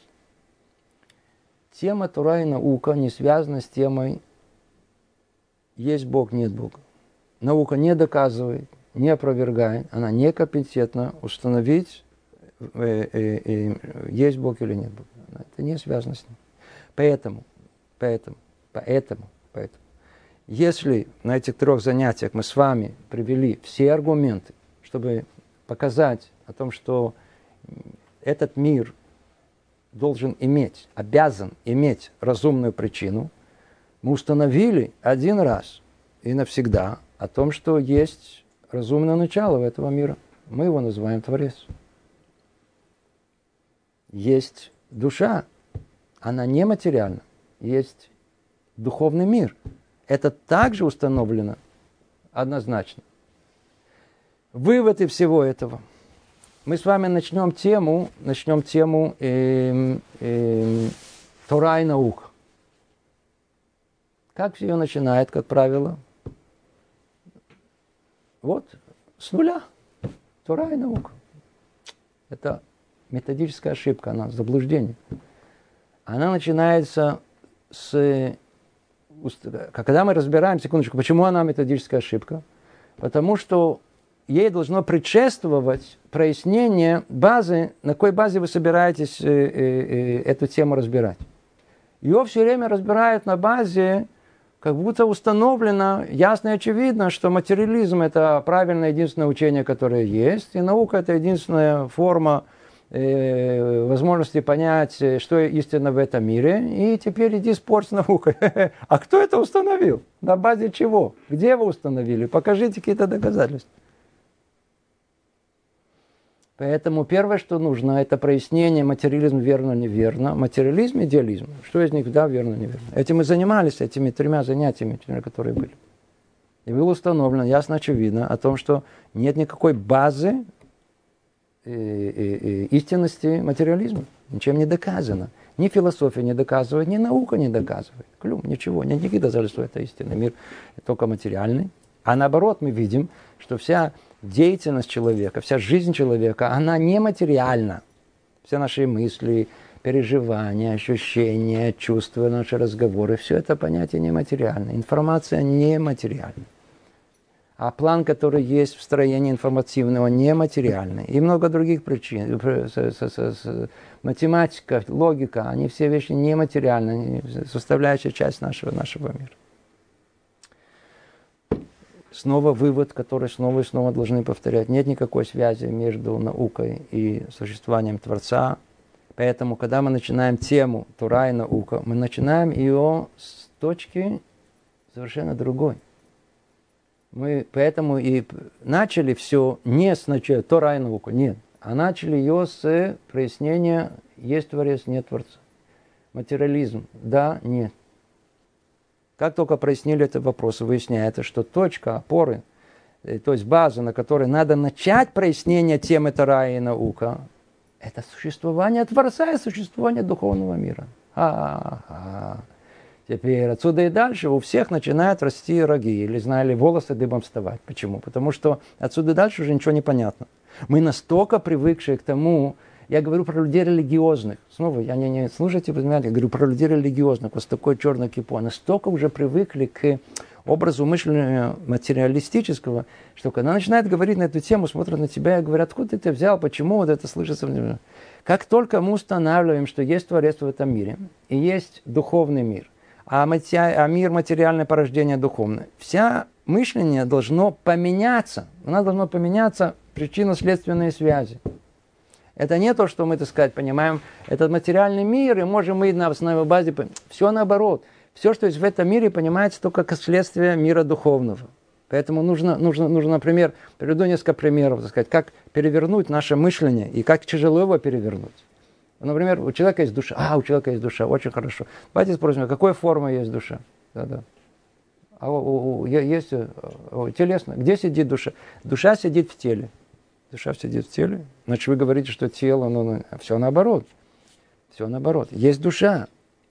Тема Тора и наука не связана с темой есть Бог, нет Бога. Наука не доказывает, не опровергает, она некомпетентна установить, э, э, э, есть Бог или нет Бога. Это не связано с ним. Поэтому, поэтому, поэтому, поэтому, если на этих трех занятиях мы с вами привели все аргументы, чтобы показать о том, что этот мир должен иметь, обязан иметь разумную причину, мы установили один раз и навсегда о том, что есть разумное начало у этого мира. Мы его называем Творец. Есть душа, она нематериальна. Есть духовный мир. Это также установлено однозначно. Вывод из всего этого. мы с вами начнем тему, начнем тему э, э, Тора и наука. Как все ее начинает, как правило? Вот, с нуля. Тора и наука. Это методическая ошибка, она заблуждение. Она начинается с... Когда мы разбираем, секундочку, почему она методическая ошибка? Потому что ей должно предшествовать прояснение базы, на какой базе вы собираетесь э, э, эту тему разбирать. Ее все время разбирают на базе, как будто установлено, ясно и очевидно, что материализм – это правильное единственное учение, которое есть, и наука – это единственная форма э, возможности понять, что истинно в этом мире, и теперь иди спорь с наукой. А кто это установил? На базе чего? Где вы установили? Покажите какие-то доказательства. Поэтому первое, что нужно, это прояснение, материализм верно-неверно, материализм, идеализм. Что из них, да, верно-неверно. Этим мы занимались, этими тремя занятиями, которые были. И было установлено, ясно, очевидно, о том, что нет никакой базы э, э, э, истинности материализма. Ничем не доказано. Ни философия не доказывает, ни наука не доказывает. Клюм, ничего. Нет никаких доказательств, что это истинный мир, только материальный. А наоборот, мы видим, что вся деятельность человека, вся жизнь человека, она нематериальна. Все наши мысли, переживания, ощущения, чувства, наши разговоры, все это понятие нематериально. Информация нематериальна. А план, который есть в строении информативного, нематериальный. И много других причин. Математика, логика, они все вещи нематериальны, составляющая часть нашего, нашего мира. Снова вывод, который снова и снова должны повторять. Нет никакой связи между наукой и существованием Творца. Поэтому, когда мы начинаем тему Тора и наука, мы начинаем ее с точки совершенно другой. Мы поэтому и начали все не с начала Тора и наука, нет. А начали ее с прояснения есть Творец, нет Творца. Материализм, да, нет. Как только прояснили этот вопрос, выясняется, что точка опоры, то есть база, на которой надо начать прояснение темы Тора и наука, это существование Творца и существование духовного мира. А-а-а. Теперь отсюда и дальше у всех начинают расти роги, или, знали, волосы дыбом вставать. Почему? Потому что отсюда и дальше уже ничего не понятно. Мы настолько привыкшие к тому, я говорю про людей религиозных. Снова, я не, не слушайте, понимаете, я говорю про людей религиозных, вот с такой черной кипой. Настолько уже привыкли к образу мышления материалистического, что когда начинают говорить на эту тему, смотрят на тебя и говорят, откуда ты это взял, почему вот это слышится. Как только мы устанавливаем, что есть Творец в этом мире, и есть духовный мир, а, мати... а мир материальное порождение духовное, вся мышление должно поменяться. Оно должно поменяться причинно-следственные связи. Это не то, что мы, так сказать, понимаем, это материальный мир, и можем мы на основной базе... Все наоборот. Все, что есть в этом мире, понимается только как следствие мира духовного. Поэтому нужно, нужно, нужно, например, приведу несколько примеров, так сказать, как перевернуть наше мышление и как тяжело его перевернуть. Например, у человека есть душа. А, у человека есть душа, очень хорошо. Давайте спросим, какой формы есть душа? Да-да. А у, у, есть у, телесно. Где сидит душа? Душа сидит в теле. Душа сидит в теле. Значит, вы говорите, что тело, ну, ну, все наоборот. Все наоборот. Есть душа.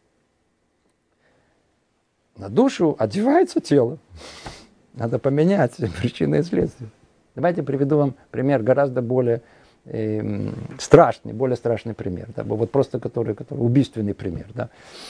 На душу одевается тело. Надо поменять причины и следствия. Давайте приведу вам пример гораздо более э, страшный, более страшный пример. Да? Вот просто который, который убийственный пример. Да?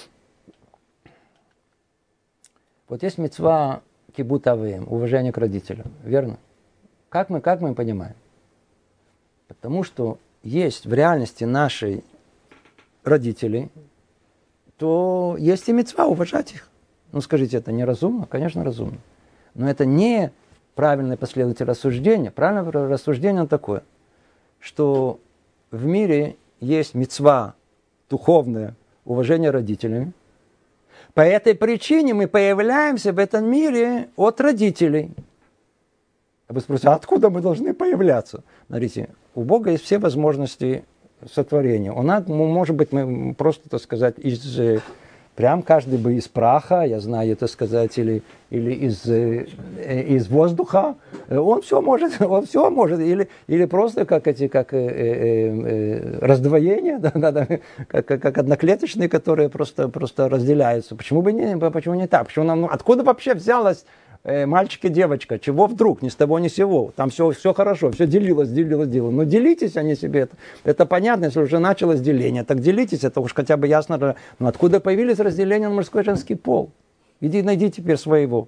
Вот есть мицва кибут авеем, уважение к родителям. Верно? Как мы, как мы понимаем? Потому что есть в реальности нашей родителей, то есть и мицва уважать их. Ну, скажите, это неразумно? Конечно, разумно. Но это не правильное последовательное рассуждение. Правильное рассуждение такое, что в мире есть мицва духовное, уважение родителям. По этой причине мы появляемся в этом мире от родителей. Вы спросите, а откуда мы должны появляться? Смотрите, у Бога есть все возможности сотворения. Он может быть, мы просто, так сказать, из Прям каждый бы из праха, я знаю это сказать, или, или из, э, из воздуха, он все может, он все может, или, или просто как эти, как э, э, э, раздвоения, да, да, да, как, как одноклеточные, которые просто, просто разделяются. Почему бы не, почему не так? Почему нам, ну, откуда вообще взялась э, мальчик и девочка? Чего вдруг? Ни с того, ни с сего. Там все, все хорошо, все делилось, делилось, делилось. Но делитесь они себе. Это, это понятно, если уже началось деление. Так делитесь, это уж хотя бы ясно. Но откуда появились разделения на мужской и женский пол? Иди найди теперь своего.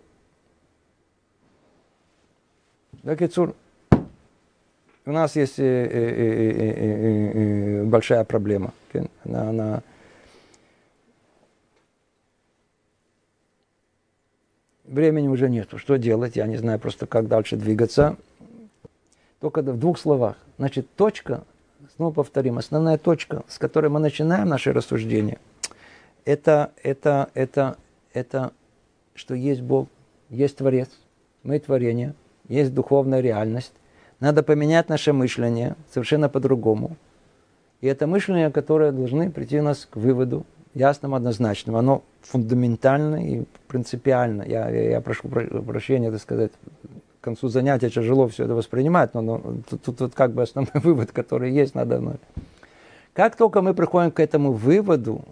Бакицур. У нас есть э, э, э, э, э, большая проблема. Она, она... Времени уже нету. Что делать? Я не знаю просто, как дальше двигаться. Только в двух словах. Значит, точка, снова повторим, основная точка, с которой мы начинаем наше рассуждение, это, это, это, это, что есть Бог, есть Творец, мы творение, есть духовная реальность. Надо поменять наше мышление совершенно по-другому. И это мышление, которое должны прийти у нас к выводу, ясному, однозначному. Оно фундаментально и принципиально. Я, я, я прошу прощения, так сказать, к концу занятия тяжело все это воспринимать, но, но тут, тут, тут как бы основной вывод, который есть, надо... Как только мы приходим к этому выводу,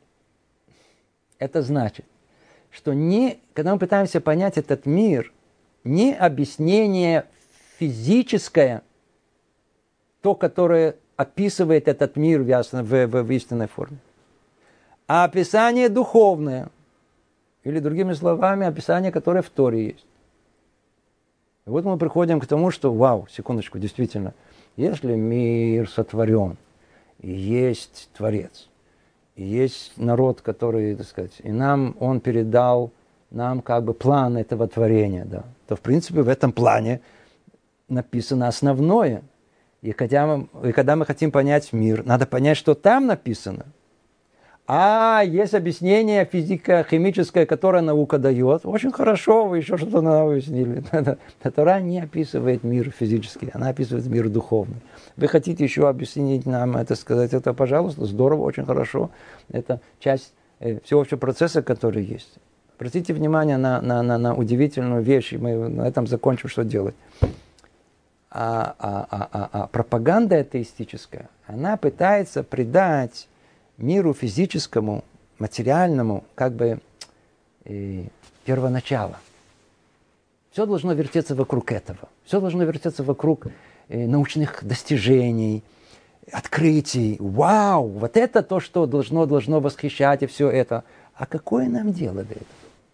это значит, что не, когда мы пытаемся понять этот мир, не объяснение физическое, то, которое описывает этот мир в, ясно, в, в, в истинной форме, а описание духовное, или другими словами, описание, которое в Торе есть. И вот мы приходим к тому, что, вау, секундочку, действительно, если мир сотворен, и есть Творец, и есть народ, который, так сказать, и нам он передал нам как бы план этого творения, да, то, в принципе, в этом плане написано основное. И когда мы, и когда мы хотим понять мир, надо понять, что там написано. А есть объяснение физико-химическое, которое наука дает. Очень хорошо, вы еще что-то нам объяснили. Тора не описывает мир физический, она описывает мир духовный. Вы хотите еще объяснить нам это, сказать это, пожалуйста, здорово, очень хорошо. Это часть э, всеобщего процесса, который есть. Обратите внимание на, на, на, на удивительную вещь, и мы на этом закончим, что делать. А, а, а, а, а пропаганда атеистическая, она пытается придать миру физическому, материальному, как бы э, первоначало. Все должно вертеться вокруг этого. Все должно вертеться вокруг э, научных достижений, открытий. Вау! Вот это то, что должно, должно восхищать и все это. А какое нам дело до этого?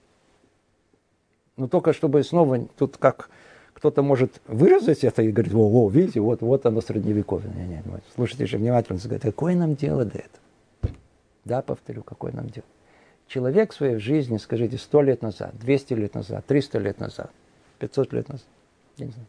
Ну, только чтобы снова, тут как кто-то может вырезать это и говорить, о, о видите, вот, вот оно средневековье. Не, не, не. Слушайте же внимательно, говорит, какое нам дело до этого? Да, повторю, какое нам дело. Человек в своей жизни, скажите, сто лет назад, двести лет назад, триста лет назад, пятьсот лет назад, я не знаю.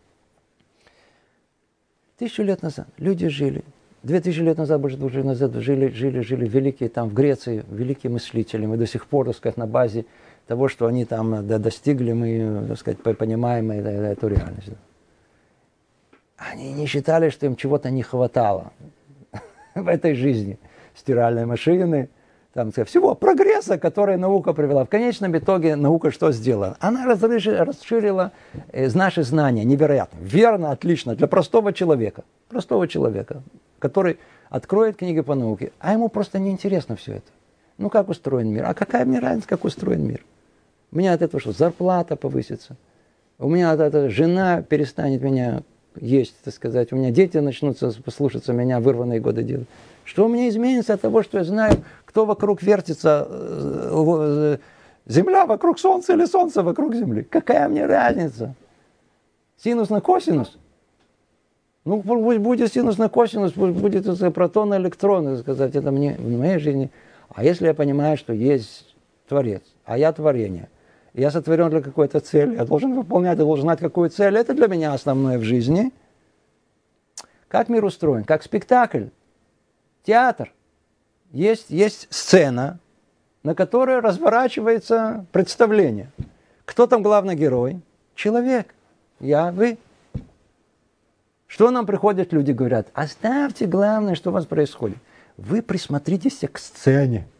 Тысячу лет назад люди жили, две тысячи лет назад, больше двух лет назад жили, жили, жили великие там в Греции, великие мыслители. Мы до сих пор, так сказать, на базе того, что они там достигли, мы, так сказать, понимаем эту реальность. Они не считали, что им чего-то не хватало в этой жизни. Стиральной машины, там, всего прогресса, который наука привела. В конечном итоге наука что сделала? Она расширила э, наши знания невероятно. Верно, отлично, для простого человека. Простого человека, который откроет книги по науке, а ему просто неинтересно все это. Ну, как устроен мир? А какая мне разница, как устроен мир? У меня от этого что, зарплата повысится? У меня от этого жена перестанет меня есть, так сказать. У меня дети начнут послушаться меня, вырванные годы делать. Что у меня изменится от того, что я знаю, кто вокруг вертится, Земля вокруг Солнца или Солнце вокруг Земли? Какая мне разница? Синус на косинус? Ну, пусть будет синус на косинус, пусть будет протон и электрон, сказать, это мне в моей жизни. А если я понимаю, что есть Творец, а я творение, я сотворен для какой-то цели, я должен выполнять, я должен знать, какую цель, это для меня основное в жизни. Как мир устроен? Как спектакль. Театр. Есть, есть сцена, на которой разворачивается представление. Кто там главный герой? Человек. Я, вы. Что нам приходят люди, говорят, оставьте главное, что у вас происходит. Вы присмотритесь к сцене.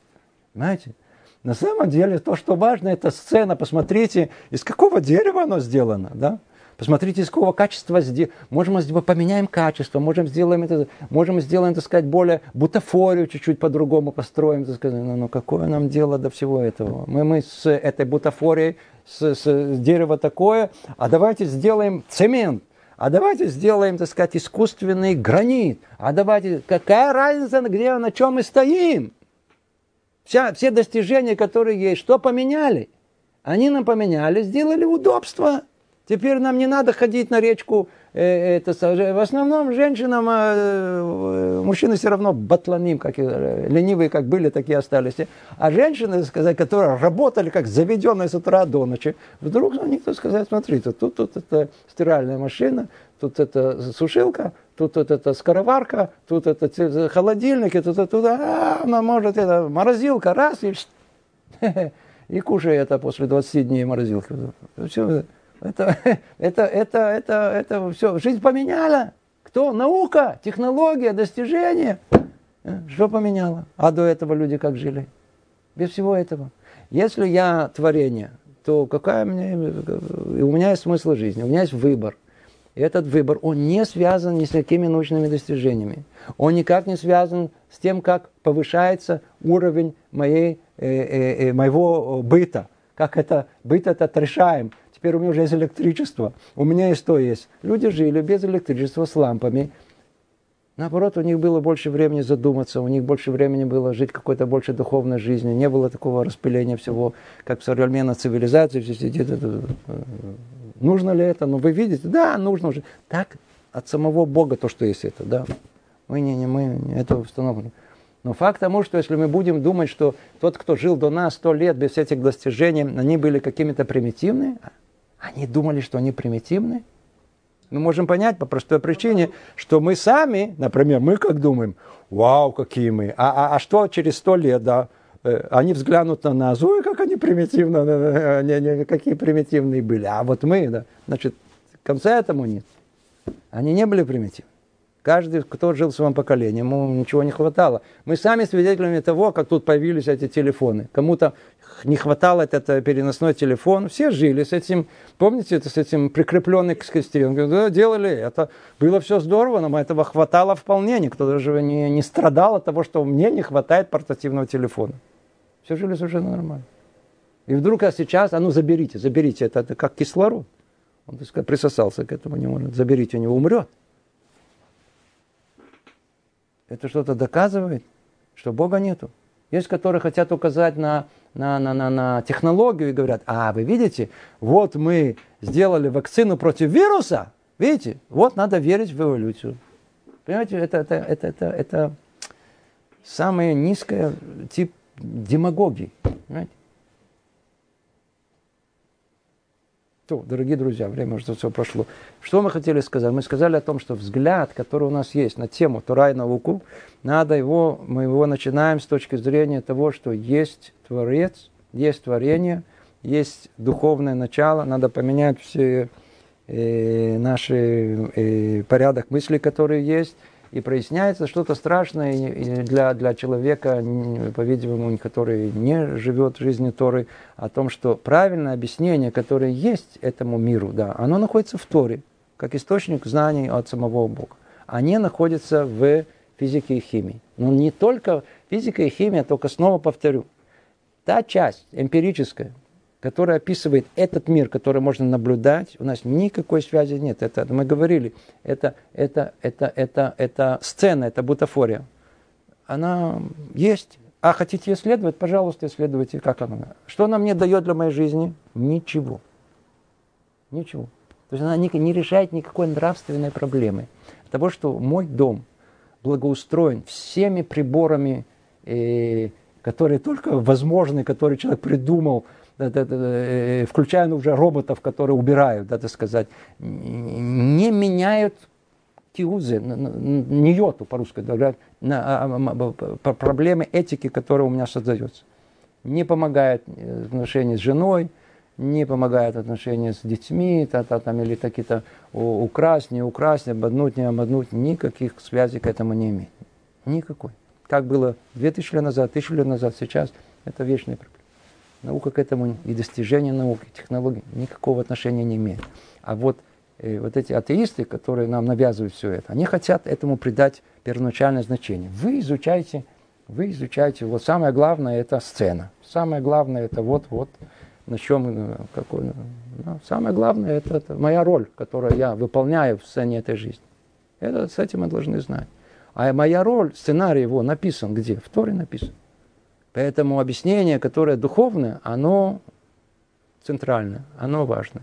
Понимаете? На самом деле, то, что важно, это сцена. Посмотрите, из какого дерева оно сделано, да? Посмотрите, из какого качества сделано. Можем мы поменяем качество, можем сделаем это, можем сделаем, так сказать, более бутафорию чуть-чуть по-другому построим, так сказать. Ну, ну какое нам дело до всего этого? Мы, мы с этой бутафорией, с, с дерева такое, а давайте сделаем цемент, а давайте сделаем, так сказать, искусственный гранит, а давайте, какая разница, где, на чем мы стоим? Вся, все достижения, которые есть, что поменяли? Они нам поменяли, сделали удобство. Теперь нам не надо ходить на речку. Э, это, в основном женщинам, э, мужчины все равно батланим, как, ленивые как были, такие остались. А женщины, сказать, которые работали как заведенные с утра до ночи, вдруг никто сказать, смотрите, тут, тут это стиральная машина, тут это сушилка, тут вот это скороварка, тут это холодильник, тут это туда, а, она может, это морозилка, раз, и, и кушай это после двадцати дней морозилки. Все. Это, это, это, это, это все. Жизнь поменяла. Кто? Наука, технология, достижения. Что поменяло? А до этого люди как жили? Без всего этого. Если я творение, то какая мне, у меня есть смысл жизни, у меня есть выбор. И этот выбор, он не связан ни с какими научными достижениями. Он никак не связан с тем, как повышается уровень моей, э, э, э, моего быта. Как это быт этот решаем. Теперь у меня уже есть электричество. У меня есть что есть. Люди жили без электричества, с лампами. Наоборот, у них было больше времени задуматься, у них больше времени было жить какой-то больше духовной жизнью. Не было такого распыления всего, как в современной цивилизации. Все сидят. Нужно ли это? Ну, вы видите, да, нужно уже. Так от самого Бога то, что есть это, да. Мы не, не мы, это установлено. Но факт тому, что если мы будем думать, что тот, кто жил до нас сто лет без этих достижений, они были какими-то примитивными, они думали, что они примитивны. Мы можем понять по простой причине, что мы сами, например, мы как думаем, вау, какие мы, а, а, а что через сто лет, да, они взглянут на нас, ой, как они примитивно, не, не, какие примитивные были, а вот мы, да, значит, конца этому нет. Они не были примитивны. Каждый, кто жил в своем поколении, ему ничего не хватало. Мы сами свидетелями того, как тут появились эти телефоны. Кому-то не хватало этот переносной телефон. Все жили с этим, помните, это с этим прикрепленным к стене. Да, делали это. Было все здорово, нам этого хватало вполне. Никто даже не, не страдал от того, что мне не хватает портативного телефона. Все жили совершенно нормально. И вдруг, а сейчас, а ну заберите, заберите. Это, это как кислород. Он, так сказать, присосался к этому, не может. Заберите, у него умрет. Это что-то доказывает, что Бога нету. Есть, которые хотят указать на, на, на, на, на технологию и говорят, а вы видите, вот мы сделали вакцину против вируса, видите, вот надо верить в эволюцию. Понимаете, это, это, это, это, это самый низкий тип демагогии. Понимаете? То, дорогие друзья, время уже все прошло. Что мы хотели сказать? Мы сказали о том, что взгляд, который у нас есть на тему Тора и науку, надо его, мы его начинаем с точки зрения того, что есть Творец, есть творение, есть духовное начало, надо поменять все э, наши э, порядок мыслей, которые есть, и проясняется что-то страшное для, для человека, по-видимому, который не живет жизнью Торы, о том, что правильное объяснение, которое есть этому миру, да, оно находится в Торе, как источник знаний от самого Бога. Они находятся в физике и химии. Но не только физика и химия, только снова повторю. Та часть эмпирическая, которая описывает этот мир, который можно наблюдать, у нас никакой связи нет. Это мы говорили, это, это, это, это, это сцена, это бутафория. Она есть. А хотите исследовать, пожалуйста, исследуйте, как она. Что она мне дает для моей жизни? Ничего. Ничего. То есть она не, не решает никакой нравственной проблемы. Того, что мой дом благоустроен всеми приборами, э, которые только возможны, которые человек придумал, включая уже роботов, которые убирают, да, так сказать, не меняют тиузы, ньоту по-русски, говорят, проблемы этики, которые у меня создаются. Не помогает в отношении с женой, не помогает в отношении с детьми, та-та, там, или какие-то украсть, не украсть, обмануть, не обмануть, никаких связей к этому не имеет. Никакой. Как было две тысячи лет назад, тысячу лет назад, сейчас Это вечная проблема. Наука к этому и достижение науки, технологий никакого отношения не имеет. А вот, э, вот эти атеисты, которые нам навязывают все это, они хотят этому придать первоначальное значение. Вы изучаете, вы изучаете, вот самое главное это сцена. Самое главное это вот-вот, на чем, какой, ну, самое главное это, это моя роль, которую я выполняю в сцене этой жизни. Это, с этим мы должны знать. А моя роль, сценарий его написан где? В Торе написан. Поэтому объяснение, которое духовное, оно центральное, оно важно.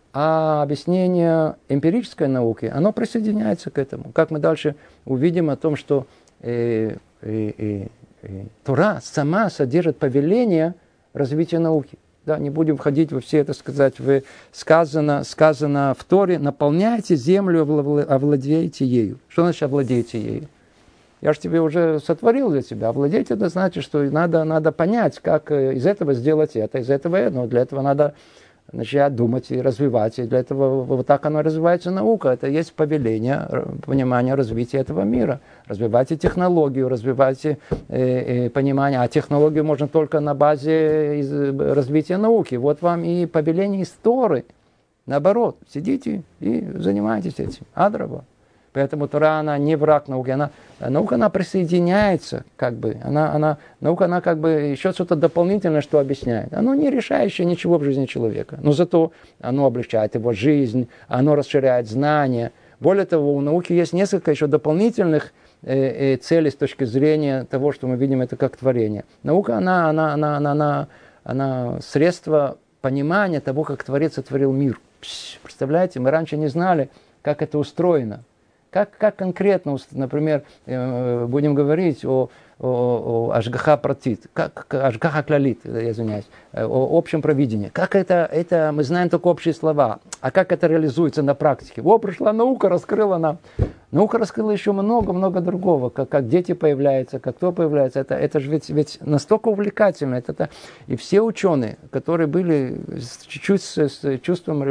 А объяснение эмпирической науки, оно присоединяется к этому. Как мы дальше увидим о том, что э, э, э, э, Тора сама содержит повеление развития науки. Да, не будем входить во все это, сказать, вы, сказано, сказано в Торе, наполняйте землю, овладеете ею. Что значит овладеете ею? Я же тебе уже сотворил для тебя. Овладеть это значит, что надо, надо понять, как из этого сделать это, из этого это. Но для этого надо начать думать и развивать. И для этого вот так оно развивается наука. Это есть повеление, понимание развития этого мира. Развивайте технологию, развивайте э, э, понимание. А технологию можно только на базе из, развития науки. Вот вам и повеление из Торы. Наоборот, сидите и занимайтесь этим. Адраба. Поэтому Тора, она не враг науки, она, наука, она присоединяется, как бы, она, она, наука, она как бы еще что-то дополнительное, что объясняет. Оно не решающее ничего в жизни человека, но зато оно облегчает его жизнь, оно расширяет знания. Более того, у науки есть несколько еще дополнительных э, э, целей с точки зрения того, что мы видим это как творение. Наука, она, она, она, она, она, она средство понимания того, как Творец сотворил мир. Пш, представляете, мы раньше не знали, как это устроено. Как, как конкретно, например, будем говорить о, о, о Ашгаха Пратит, как Ашгаха Клалит, я извиняюсь, о общем провидении. Как это, это, мы знаем только общие слова, а как это реализуется на практике? О, пришла наука, раскрыла нам. Наука раскрыла еще много-много другого, как, как дети появляются, как кто появляется. Это, это же ведь, ведь настолько увлекательно. Это, это, и все ученые, которые были чуть-чуть с, с чувством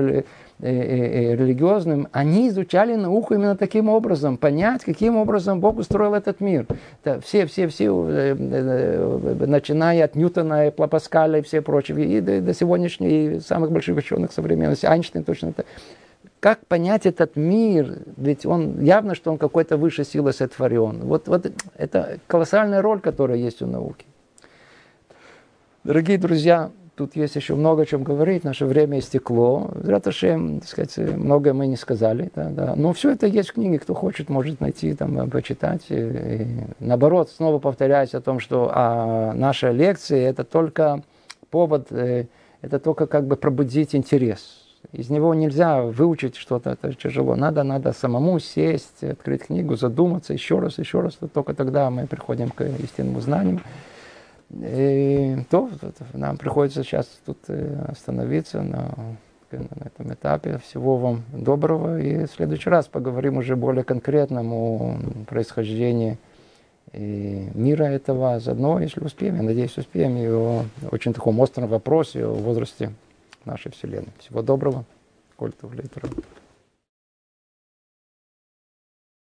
религиозным, они изучали науку именно таким образом, понять, каким образом Бог устроил этот мир. Это все, все, все, начиная от Ньютона и Паскаля и все прочие, и до, до сегодняшних и самых больших ученых современности, Эйнштейн точно так. Как понять этот мир? Ведь он явно, что он какой-то высшей силой сотворен. Вот, вот это колоссальная роль, которая есть у науки. Дорогие друзья, тут есть еще много о чем говорить, наше время истекло. Раташем, так сказать, многое мы не сказали. Да, да. Но все это есть в книге, кто хочет, может найти, там, почитать. И, и, наоборот, снова повторяюсь о том, что а, наша лекция это только повод, это только как бы пробудить интерес. Из него нельзя выучить что-то, это тяжело. Надо, надо самому сесть, открыть книгу, задуматься еще раз, еще раз. Только тогда мы приходим к истинному знанию. И то, нам приходится сейчас тут остановиться на, на этом этапе. Всего вам доброго. И в следующий раз поговорим уже более конкретно о происхождении мира этого. Заодно, если успеем, я надеюсь, успеем, и о очень таком остром вопросе о возрасте нашей Вселенной. Всего доброго. Коль Тув Лейтрау.